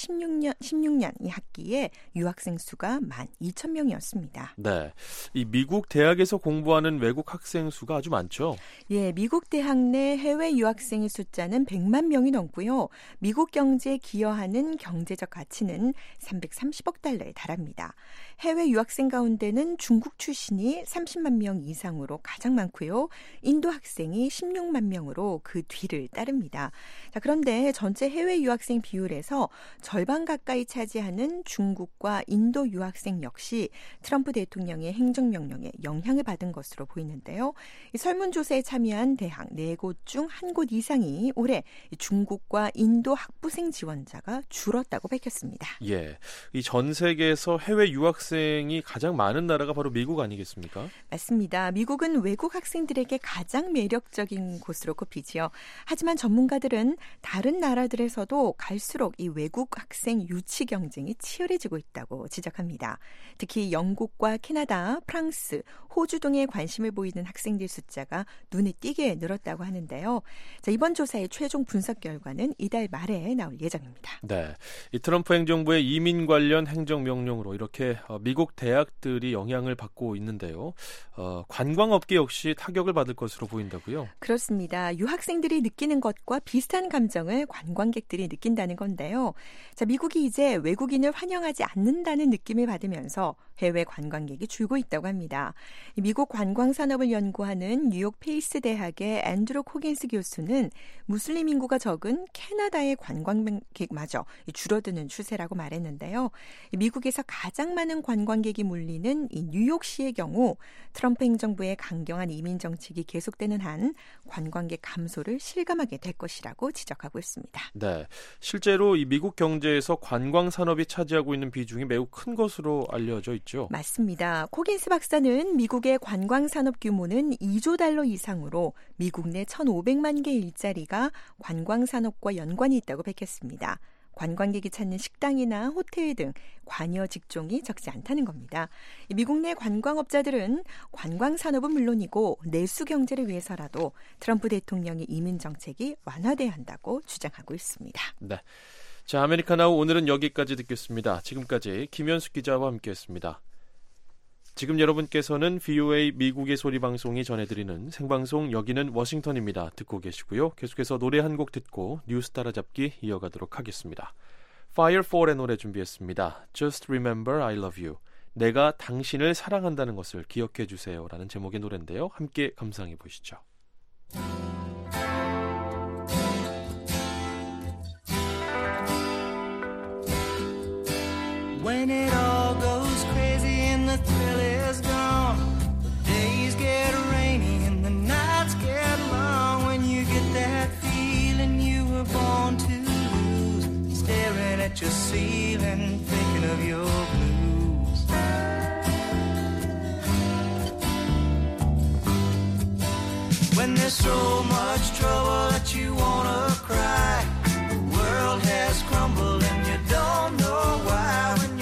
16년 이 학기에 유학생 수가 12,000명이었습니다. 네, 이 미국 대학에서 공부하는 외국 학생 수가 아주 많죠. 예, 미국 대학 내 해외 유학생의 숫자는 100만 명이 넘고요. 미국 경제에 기여하는 경제적 가치는 330억 달러에 달합니다. 해외 유학생 가운데는 중국 출신이 30만 명 이상으로 가장 많고요. 인도 학생이 16만 명으로 그 뒤를 따릅니다. 자, 그런데 전체 해외 유학생 비율에서 절반 가까이 차지하는 중국과 인도 유학생 역시 트럼프 대통령의 행정명령에 영향을 받은 것으로 보이는데요. 이 설문조사에 참여한 대학 4곳 중 1곳 이상이 올해 중국과 인도 학부생 지원자가 줄었다고 밝혔습니다. 예, 이 전 세계에서 해외 유학생이 가장 많은 나라가 바로 미국 아니겠습니까? 맞습니다. 미국은 외국 학생들에게 가장 매력적인 곳으로 꼽히지요. 하지만 전문가들은 다른 나라들에서도 갈수록 이 외국 학생 유치 경쟁이 치열해지고 있다고 지적합니다. 특히 영국과 캐나다, 프랑스, 호주 등에 관심을 보이는 학생들 숫자가 눈에 띄게 늘었다고 하는데요. 자, 이번 조사의 최종 분석 결과는 이달 말에 나올 예정입니다. 네, 이 트럼프 행정부의 이민 관련 행정명령으로 이렇게 미국 대학들이 영향을 받고 있는데요. 관광업계 역시 타격을 받을 것으로 보인다고요? 그렇습니다. 유학생들이 느끼는 것과 비슷한 감정을 관광객들이 느낀다는 건데요. 자, 미국이 이제 외국인을 환영하지 않는다는 느낌을 받으면서 해외 관광객이 줄고 있다고 합니다. 미국 관광산업을 연구하는 뉴욕 페이스 대학의 앤드루 코긴스 교수는 무슬림 인구가 적은 캐나다의 관광객마저 줄어드는 추세라고 말했는데요. 미국에서 가장 많은 관광객이 몰리는 이 뉴욕시의 경우 트럼프 행정부의 강경한 이민 정책이 계속되는 한 관광객 감소를 실감하게 될 것이라고 지적하고 있습니다. 네, 실제로 이 미국 경제에서 관광 산업이 차지하고 있는 비중이 매우 큰 것으로 알려져 있죠. 맞습니다. 코긴스 박사는 미국의 관광 산업 규모는 2조 달러 이상으로 미국 내 1,500만 개 일자리가 관광 산업과 연관이 있다고 밝혔습니다. 관광객이 찾는 식당이나 호텔 등 관여 직종이 적지 않다는 겁니다. 미국 내 관광업자들은 관광 산업은 물론이고 내수 경제를 위해서라도 트럼프 대통령의 이민 정책이 완화돼야 한다고 주장하고 있습니다. 네, 자, 아메리카나우 오늘은 여기까지 듣겠습니다. 지금까지 김현숙 기자와 함께했습니다. 지금 여러분께서는 VOA 미국의 소리 방송이 전해드리는 생방송 여기는 워싱턴입니다. 듣고 계시고요. 계속해서 노래 한 곡 듣고 뉴스 따라잡기 이어가도록 하겠습니다. Fire 4의 노래 준비했습니다. Just Remember I Love You. 내가 당신을 사랑한다는 것을 기억해 주세요. 라는 제목의 노래인데요. 함께 감상해 보시죠. When it all goes crazy and the thrill is gone, the days get rainy and the nights get long. When you get that feeling you were born to lose, staring at your ceiling, thinking of your blues. When there's so much trouble that you wanna cry, the world has crumbled and you don't know why.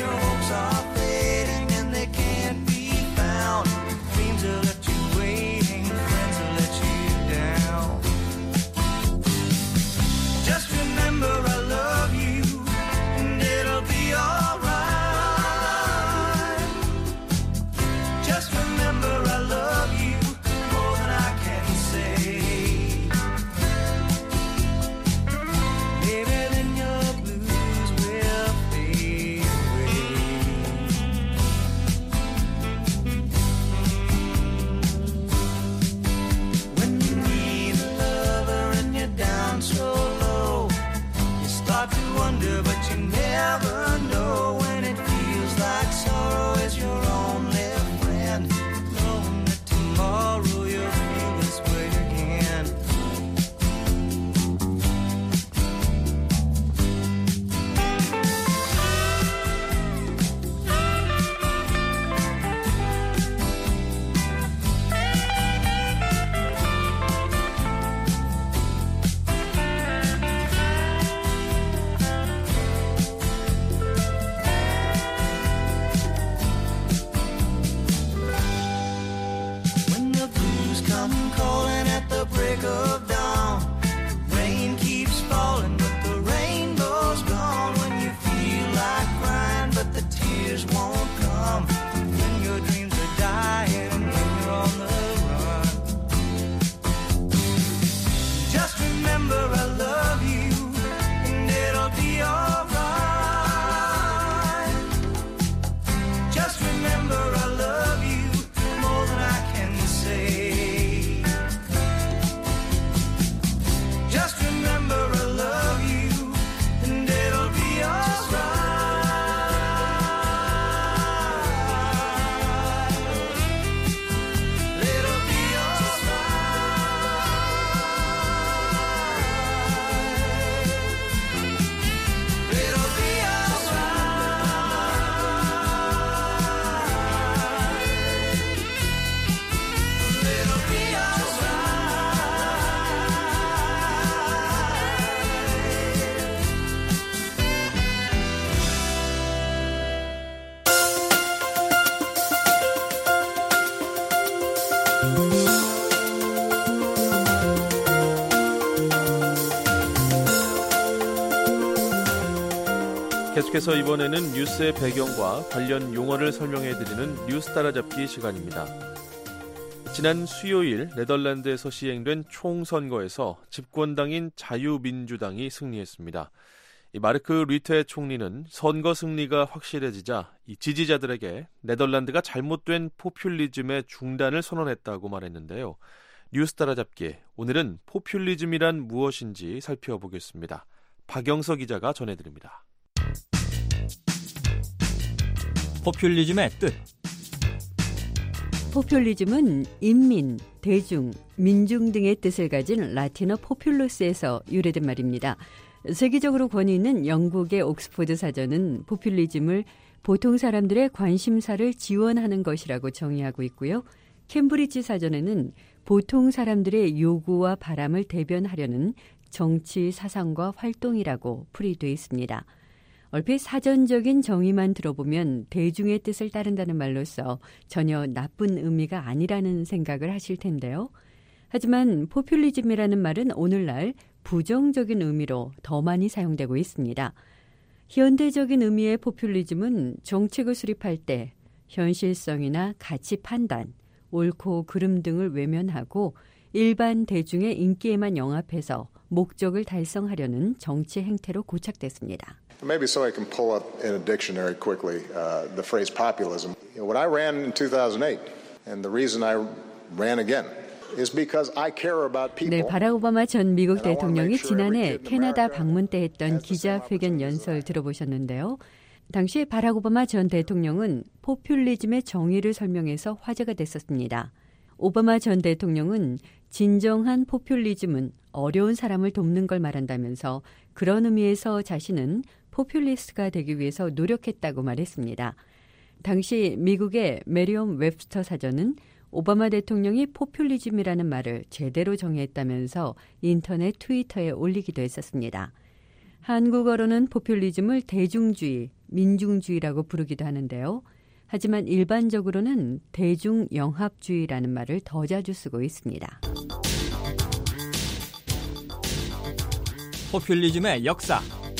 계속해서 이번에는 뉴스의 배경과 관련 용어를 설명해드리는 뉴스 따라잡기 시간입니다. 지난 수요일 네덜란드에서 시행된 총선거에서 집권당인 자유민주당이 승리했습니다. 이 마르크 류테 총리는 선거 승리가 확실해지자 이 지지자들에게 네덜란드가 잘못된 포퓰리즘의 중단을 선언했다고 말했는데요. 뉴스 따라잡기, 오늘은 포퓰리즘이란 무엇인지 살펴보겠습니다. 박영서 기자가 전해드립니다. 포퓰리즘의 뜻. 포퓰리즘은 인민, 대중, 민중 등의 뜻을 가진 라틴어 포퓰러스에서 유래된 말입니다. 세계적으로 권위 있는 영국의 옥스포드 사전은 포퓰리즘을 보통 사람들의 관심사를 지원하는 것이라고 정의하고 있고요. 캠브리지 사전에는 보통 사람들의 요구와 바람을 대변하려는 정치, 사상과 활동이라고 풀이되어 있습니다. 얼핏 사전적인 정의만 들어보면 대중의 뜻을 따른다는 말로서 전혀 나쁜 의미가 아니라는 생각을 하실 텐데요. 하지만 포퓰리즘이라는 말은 오늘날 부정적인 의미로 더 많이 사용되고 있습니다. 현대적인 의미의 포퓰리즘은 정책을 수립할 때 현실성이나 가치 판단, 옳고 그름 등을 외면하고 일반 대중의 인기에만 영합해서 목적을 달성하려는 정치 행태로 고착됐습니다. Maybe so I can pull up in a dictionary quickly the phrase populism. When I ran in 2008, and the reason I ran again is because I care about people. 네, 바락 오바마 전 미국 대통령이 지난해 캐나다 방문 때 했던 기자회견 연설 들어보셨는데요. 당시 바락 오바마 전 대통령은 포퓰리즘의 정의를 설명해서 화제가 됐었습니다. 오바마 전 대통령은 진정한 포퓰리즘은 어려운 사람을 돕는 걸 말한다면서 그런 의미에서 자신은 포퓰리스트가 되기 위해서 노력했다고 말했습니다. 당시 미국의 메리엄 웹스터 사전은 오바마 대통령이 포퓰리즘이라는 말을 제대로 정의했다면서 인터넷 트위터에 올리기도 했었습니다. 한국어로는 포퓰리즘을 대중주의, 민중주의라고 부르기도 하는데요. 하지만 일반적으로는 대중영합주의라는 말을 더 자주 쓰고 있습니다. 포퓰리즘의 역사.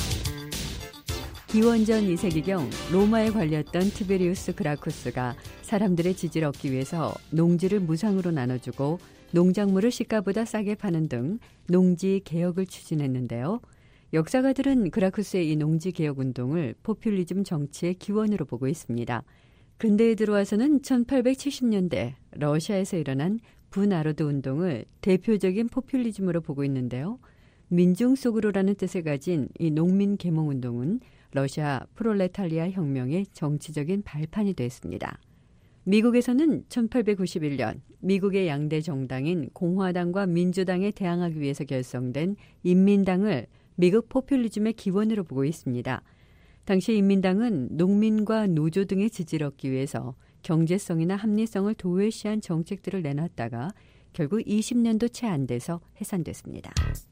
기원전 2세기경 로마에 관리했던 티베리우스 그라쿠스가 사람들의 지지를 얻기 위해서 농지를 무상으로 나눠주고 농작물을 시가보다 싸게 파는 등 농지 개혁을 추진했는데요. 역사가들은 그라쿠스의 이 농지 개혁 운동을 포퓰리즘 정치의 기원으로 보고 있습니다. 근대에 들어와서는 1870년대 러시아에서 일어난 분아르드 운동을 대표적인 포퓰리즘으로 보고 있는데요. 민중 속으로라는 뜻을 가진 이 농민 계몽 운동은 러시아 프롤레타리아 혁명의 정치적인 발판이 됐습니다. 미국에서는 1891년 미국의 양대 정당인 공화당과 민주당에 대항하기 위해서 결성된 인민당을 미국 포퓰리즘의 기원으로 보고 있습니다. 당시 인민당은 농민과 노조 등의 지지를 얻기 위해서 경제성이나 합리성을 도외시한 정책들을 내놨다가 결국 20년도 채 안 돼서 해산됐습니다.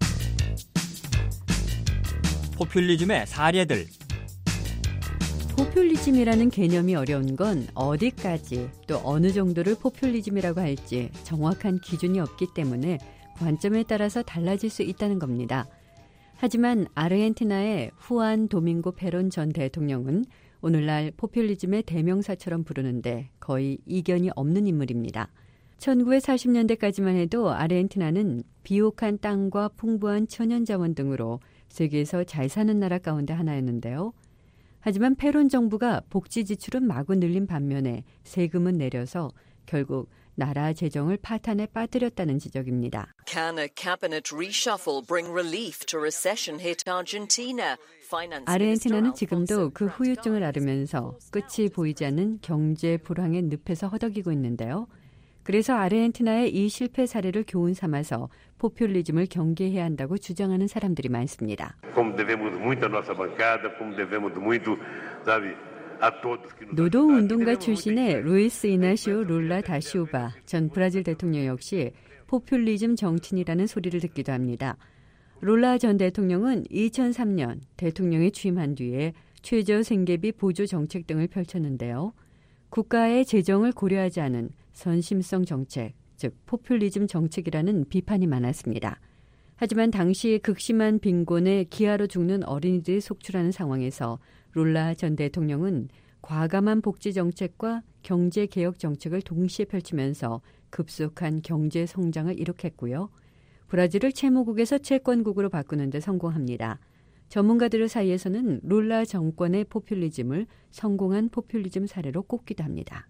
포퓰리즘의 사례들. 포퓰리즘이라는 개념이 어려운 건 어디까지 또 어느 정도를 포퓰리즘이라고 할지 정확한 기준이 없기 때문에 관점에 따라서 달라질 수 있다는 겁니다. 하지만 아르헨티나의 후안 도밍고 페론 전 대통령은 오늘날 포퓰리즘의 대명사처럼 부르는데 거의 이견이 없는 인물입니다. 1940년대까지만 해도 아르헨티나는 비옥한 땅과 풍부한 천연자원 등으로 세계에서 잘 사는 나라 가운데 하나였는데요. 하지만 페론 정부가 복지 지출은 마구 늘린 반면에 세금은 내려서 결국 나라 재정을 파탄에 빠뜨렸다는 지적입니다. Can a cabinet reshuffle bring relief to recession hit Argentina? 아르헨티나는 지금도 그 후유증을 앓으면서 끝이 보이지 않는 경제 불황의 늪에서 허덕이고 있는데요. 그래서 아르헨티나의 이 실패 사례를 교훈 삼아서 포퓰리즘을 경계해야 한다고 주장하는 사람들이 많습니다. 노동운동가 출신의 루이스 이나시오 룰라 다 시우바 전 브라질 대통령 역시 포퓰리즘 정치인이라는 소리를 듣기도 합니다. 룰라 전 대통령은 2003년 대통령에 취임한 뒤에 최저 생계비 보조 정책 등을 펼쳤는데요. 국가의 재정을 고려하지 않은 선심성 정책, 즉 포퓰리즘 정책이라는 비판이 많았습니다. 하지만 당시 극심한 빈곤에 기아로 죽는 어린이들이 속출하는 상황에서 룰라 전 대통령은 과감한 복지 정책과 경제 개혁 정책을 동시에 펼치면서 급속한 경제 성장을 이룩했고요. 브라질을 채무국에서 채권국으로 바꾸는 데 성공합니다. 전문가들 사이에서는 룰라 정권의 포퓰리즘을 성공한 포퓰리즘 사례로 꼽기도 합니다.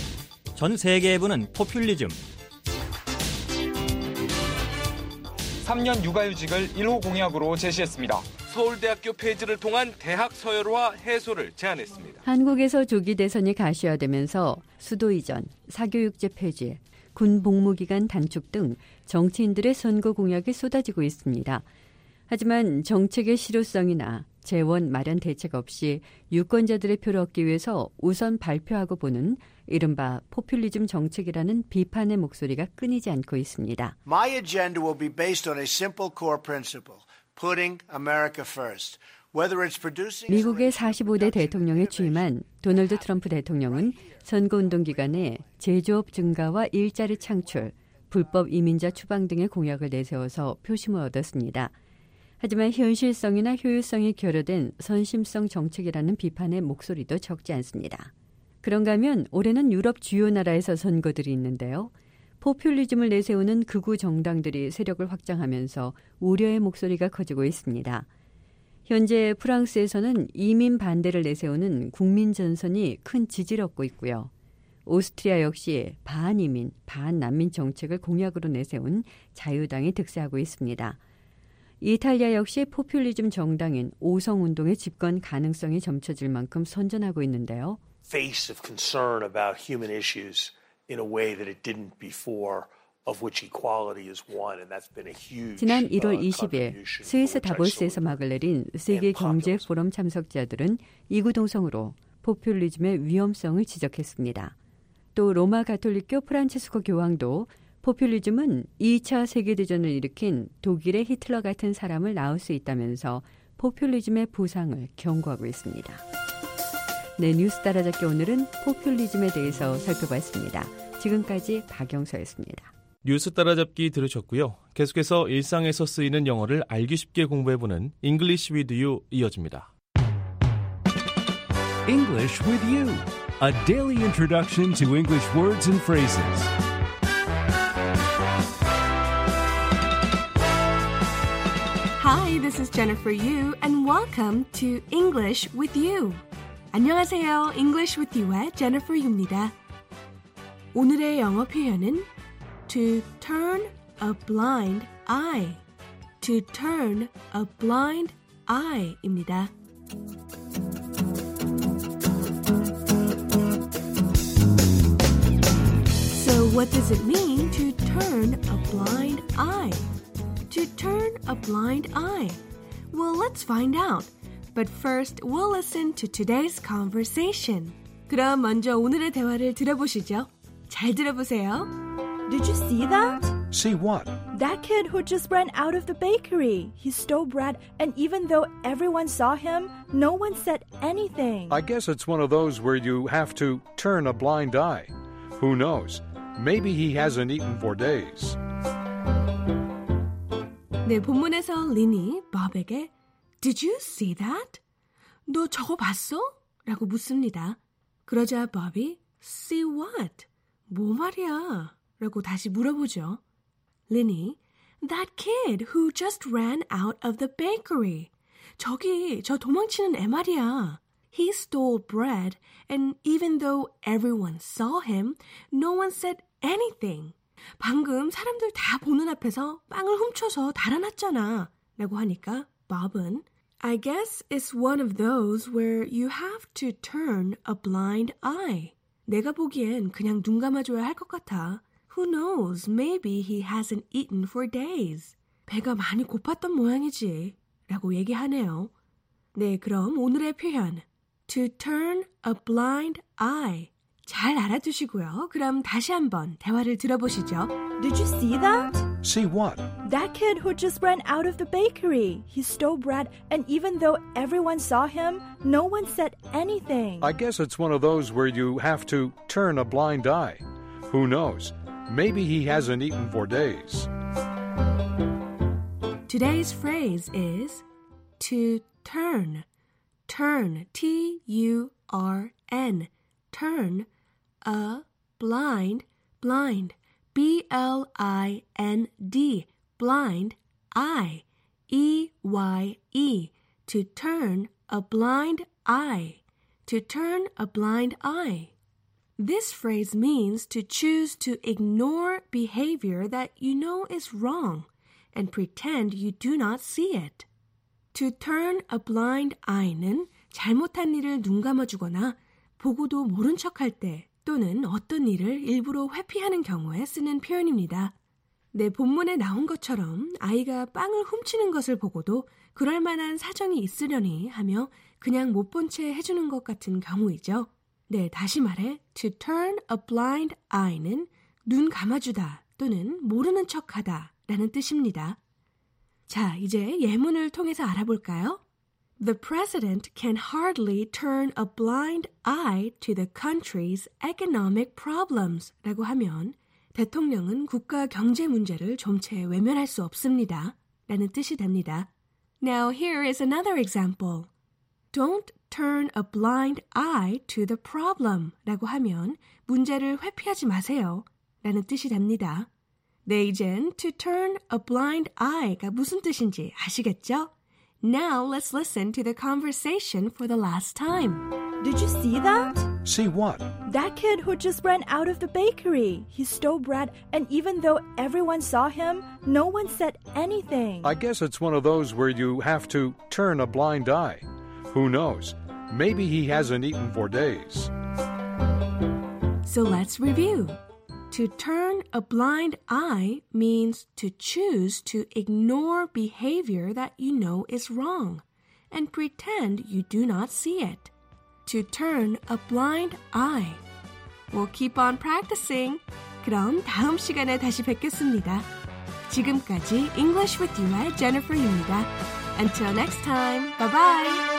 전 세계에 부는 포퓰리즘. 3년 육아휴직을 1호 공약으로 제시했습니다. 서울대학교 폐지를 통한 대학 서열화 해소를 제안했습니다. 한국에서 조기 대선이 가시화되면서 수도 이전, 사교육제 폐지, 군 복무기간 단축 등 정치인들의 선거 공약이 쏟아지고 있습니다. 하지만 정책의 실효성이나 재원 마련 대책 없이 유권자들의 표를 얻기 위해서 우선 발표하고 보는 이른바 포퓰리즘 정책이라는 비판의 목소리가 끊이지 않고 있습니다. My agenda will be based on a simple core principle, putting America first. 미국의 45대 대통령에 취임한 도널드 트럼프 대통령은 선거운동 기간에 제조업 증가와 일자리 창출, 불법 이민자 추방 등의 공약을 내세워서 표심을 얻었습니다. 하지만 현실성이나 효율성이 결여된 선심성 정책이라는 비판의 목소리도 적지 않습니다. 그런가 하면 올해는 유럽 주요 나라에서 선거들이 있는데요. 포퓰리즘을 내세우는 극우 정당들이 세력을 확장하면서 우려의 목소리가 커지고 있습니다. 현재 프랑스에서는 이민 반대를 내세우는 국민 전선이 큰 지지를 얻고 있고요. 오스트리아 역시 반이민, 반난민 정책을 공약으로 내세운 자유당이 득세하고 있습니다. 이탈리아 역시 포퓰리즘 정당인 오성운동의 집권 가능성이 점쳐질 만큼 선전하고 있는데요. Face of concern about human issues in a way that it didn't before. 지난 1월 20일 스위스 다보스에서 막을 내린 세계 경제 포럼 참석자들은 이구동성으로 포퓰리즘의 위험성을 지적했습니다. 또 로마 가톨릭교 프란치스코 교황도 포퓰리즘은 2차 세계대전을 일으킨 독일의 히틀러 같은 사람을 낳을 수 있다면서 포퓰리즘의 부상을 경고하고 있습니다. 네, 뉴스 따라잡기 오늘은 포퓰리즘에 대해서 살펴봤습니다. 지금까지 박영서였습니다. 뉴스 따라잡기 들으셨고요. 계속해서 일상에서 쓰이는 영어를 알기 쉽게 공부해보는 English with You 이어집니다. English with You, a daily introduction to English words and phrases. Hi, this is Jennifer Yu, and welcome to English with You. 안녕하세요. English with You의 Jennifer Yu입니다. 오늘의 영어 표현은 to turn a blind eye. To turn a blind eye입니다. So what does it mean to turn a blind eye? To turn a blind eye? Well, let's find out. But first, we'll listen to today's conversation. 그럼 먼저 오늘의 대화를 들어보시죠. 잘 들어보세요. Did you see that? See what? That kid who just ran out of the bakery. He stole bread, and even though everyone saw him, no one said anything. I guess it's one of those where you have to turn a blind eye. Who knows? Maybe he hasn't eaten for days. 네, 본문에서 린이 밥에게 Did you see that? 너 저거 봤어? 라고 묻습니다. 그러자 밥이 See what? 뭐 말이야? 라고 다시 물어보죠. 린이 That kid who just ran out of the bakery. 저기 저 도망치는 애 말이야. He stole bread and even though everyone saw him, no one said anything. 방금 사람들 다 보는 앞에서 빵을 훔쳐서 달아났잖아. 라고 하니까 Bob은 I guess it's one of those where you have to turn a blind eye. 내가 보기엔 그냥 눈 감아줘야 할 것 같아. Who knows? Maybe he hasn't eaten for days. 배가 많이 고팠던 모양이지. 라고 얘기하네요. 네, 그럼 오늘의 표현 To turn a blind eye. 잘 알아두시고요. 그럼 다시 한번 대화를 들어보시죠. Did you see that? See what? That kid who just ran out of the bakery. He stole bread, and even though everyone saw him, no one said anything. I guess it's one of those where you have to turn a blind eye. Who knows? Maybe he hasn't eaten for days. Today's phrase is to turn. Turn, T-U-R-N. Turn a blind, B-L-I-N-D, blind, I, E-Y-E, to turn a blind eye, to turn a blind eye. This phrase means to choose to ignore behavior that you know is wrong and pretend you do not see it. To turn a blind eye는 잘못한 일을 눈 감아주거나 보고도 모른 척할 때 또는 어떤 일을 일부러 회피하는 경우에 쓰는 표현입니다. 네, 본문에 나온 것처럼 아이가 빵을 훔치는 것을 보고도 그럴 만한 사정이 있으려니 하며 그냥 못 본 채 해주는 것 같은 경우이죠. 네, 다시 말해 to turn a blind eye는 눈 감아주다 또는 모르는 척하다 라는 뜻입니다. 자, 이제 예문을 통해서 알아볼까요? The president can hardly turn a blind eye to the country's economic problems 라고 하면 대통령은 국가 경제 문제를 좀채 외면할 수 없습니다 라는 뜻이 됩니다. Now here is another example. Don't turn a blind eye to the problem 라고 하면 문제를 회피하지 마세요 라는 뜻이 됩니다. 네, 이젠 to turn a blind eye가 무슨 뜻인지 아시겠죠? Now let's listen to the conversation for the last time. Did you see that? See what? That kid who just ran out of the bakery. He stole bread, and even though everyone saw him, no one said anything. I guess it's one of those where you have to turn a blind eye. Who knows? Maybe he hasn't eaten for days. So let's review. To turn a blind eye means to choose to ignore behavior that you know is wrong and pretend you do not see it. To turn a blind eye. We'll keep on practicing. 그럼 다음 시간에 다시 뵙겠습니다. 지금까지 English with You의 Jennifer입니다. Until next time, bye-bye.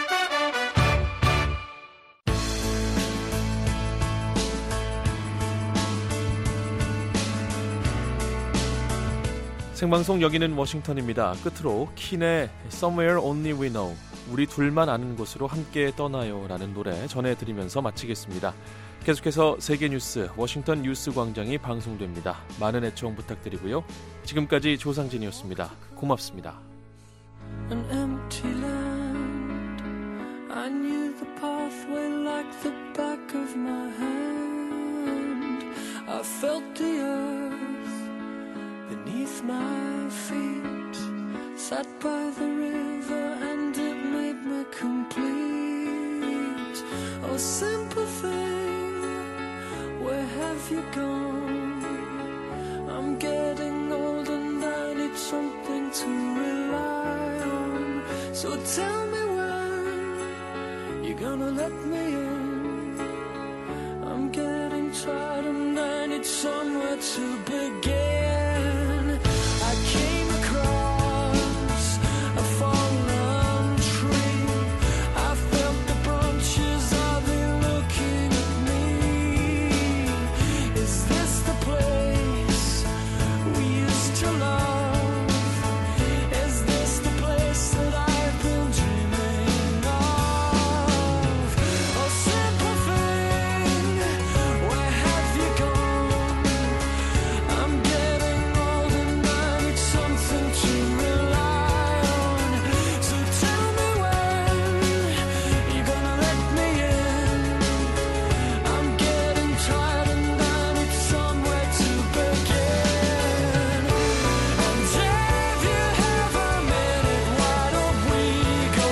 생방송 여기는 워싱턴입니다. 끝으로 킨의 Somewhere Only We Know, 우리 둘만 아는 곳으로 함께 떠나요 라는 노래 전해드리면서 마치겠습니다. 계속해서 세계 뉴스 워싱턴 뉴스 광장이 방송됩니다. 많은 애청 부탁드리고요. 지금까지 조상진이었습니다. 고맙습니다. An empty land. I knew the pathway like the back of my hand. I felt the earth beneath my feet, sat by the river and it made me complete. Oh, simple thing, where have you gone? I'm getting old and I need something to rely on. So tell me when you're gonna let me in. I'm getting tired and I need somewhere to begin. I came across a fallen tree. I felt the branches of it looking at me. Is this the place we used to love? Is this the place that I've been dreaming of? Oh, simple thing, where have you gone? I'm getting old and I need something to rely on. So tell me when you're gonna let me in. I'm getting tired and I need somewhere to begin. And if you have a minute, why don't we go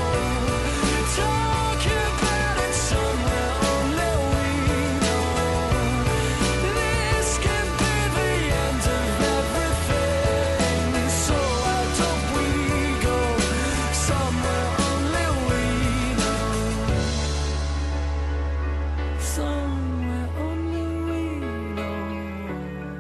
talk about it somewhere only we know. This could be the end of everything. So why don't we go somewhere only we know? Somewhere only we know.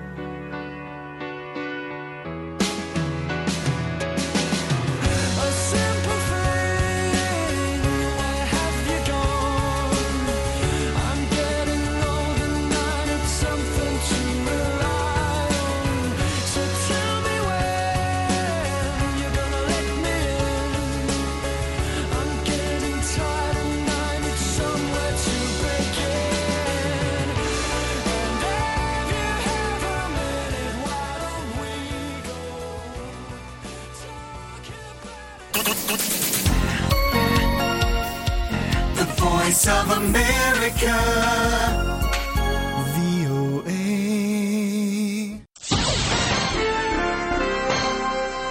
A simple thing, where have you gone? I'm getting old and I need something to rely on. So tell me when you're gonna let me in. I'm getting tired and I need somewhere to begin. And if you have a minute, why don't we go The Voice of America, VOA.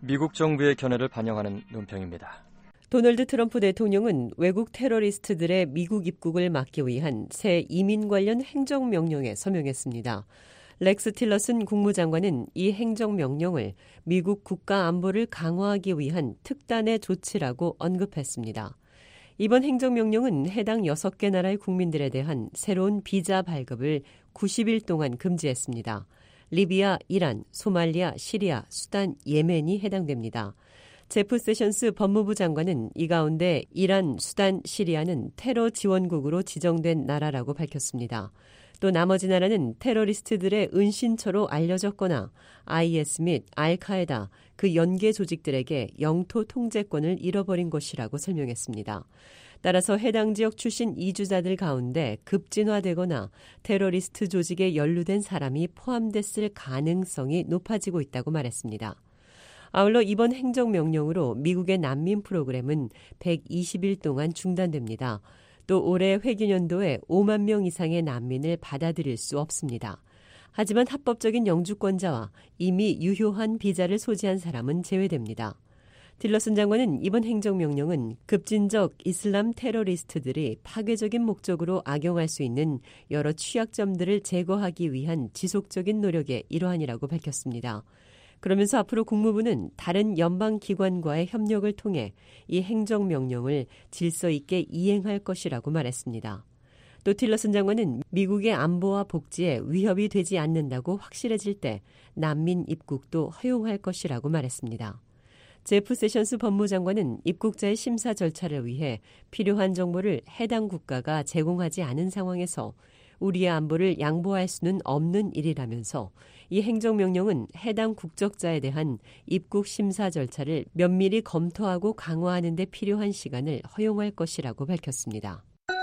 미국 정부의 견해를 반영하는 논평입니다. 도널드 트럼프 대통령은 외국 테러리스트들의 미국 입국을 막기 위한 새 이민 관련 행정명령에 서명했습니다. 렉스 틸러슨 국무장관은 이 행정명령을 미국 국가 안보를 강화하기 위한 특단의 조치라고 언급했습니다. 이번 행정명령은 해당 6개 나라의 국민들에 대한 새로운 비자 발급을 90일 동안 금지했습니다. 리비아, 이란, 소말리아, 시리아, 수단, 예멘이 해당됩니다. 제프 세션스 법무부 장관은 이 가운데 이란, 수단, 시리아는 테러 지원국으로 지정된 나라라고 밝혔습니다. 또 나머지 나라는 테러리스트들의 은신처로 알려졌거나 IS 및 알카에다 그 연계 조직들에게 영토 통제권을 잃어버린 곳이라고 설명했습니다. 따라서 해당 지역 출신 이주자들 가운데 급진화되거나 테러리스트 조직에 연루된 사람이 포함됐을 가능성이 높아지고 있다고 말했습니다. 아울러 이번 행정명령으로 미국의 난민 프로그램은 120일 동안 중단됩니다. 또 올해 회계년도에 5만 명 이상의 난민을 받아들일 수 없습니다. 하지만 합법적인 영주권자와 이미 유효한 비자를 소지한 사람은 제외됩니다. 틸러슨 장관은 이번 행정명령은 급진적 이슬람 테러리스트들이 파괴적인 목적으로 악용할 수 있는 여러 취약점들을 제거하기 위한 지속적인 노력의 일환이라고 밝혔습니다. 그러면서 앞으로 국무부는 다른 연방기관과의 협력을 통해 이 행정명령을 질서 있게 이행할 것이라고 말했습니다. 또 틸러슨 장관은 미국의 안보와 복지에 위협이 되지 않는다고 확실해질 때 난민 입국도 허용할 것이라고 말했습니다. 제프 세션스 법무장관은 입국자의 심사 절차를 위해 필요한 정보를 해당 국가가 제공하지 않은 상황에서 우리의 안보를 양보할 수는 없는 일이라면서 이 행정명령은 해당 국적자에 대한 입국 심사 절차를 면밀히 검토하고 강화하는 데 필요한 시간을 허용할 것이라고 밝혔습니다.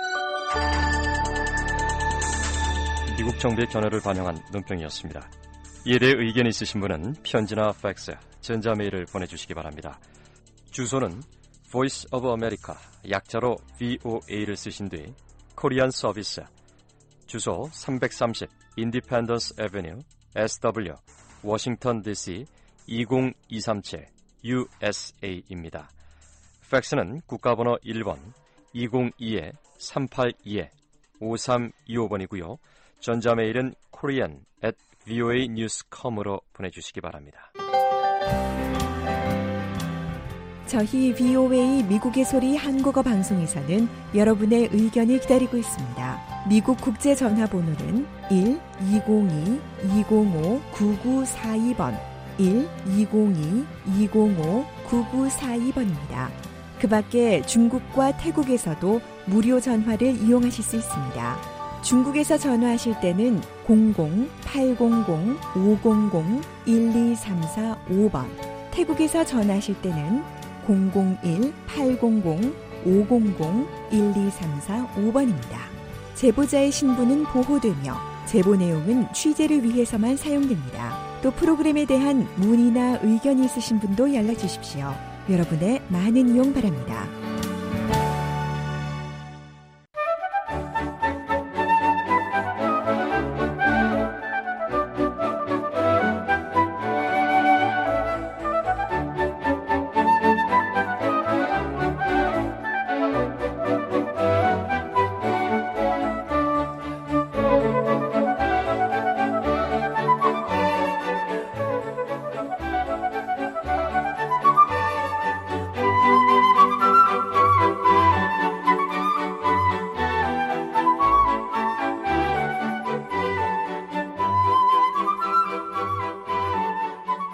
미국 정부의 견해를 반영한 논평이었습니다. 이에 대해 의견이 있으신 분은 편지나 팩스, 전자메일을 보내주시기 바랍니다. 주소는 Voice of America, 약자로 VOA를 쓰신 뒤 코리안 서비스, 주소 330 Independence Avenue, SW, 워싱턴 DC 20237 USA입니다. 팩스는 국가번호 1번 202-382-5325번이고요. 전자메일은 korean@voanews.com으로 보내주시기 바랍니다. 저희 VOA 미국의 소리 한국어 방송에서는 여러분의 의견을 기다리고 있습니다. 미국 국제 전화번호는 1-202-205-9942번, 1-202-205-9942번입니다. 그 밖에 중국과 태국에서도 무료 전화를 이용하실 수 있습니다. 중국에서 전화하실 때는 00-800-500-1234-5번, 태국에서 전화하실 때는 001-800-500-1234-5번입니다. 제보자의 신분은 보호되며 제보 내용은 취재를 위해서만 사용됩니다. 또 프로그램에 대한 문의나 의견이 있으신 분도 연락 주십시오. 여러분의 많은 이용 바랍니다.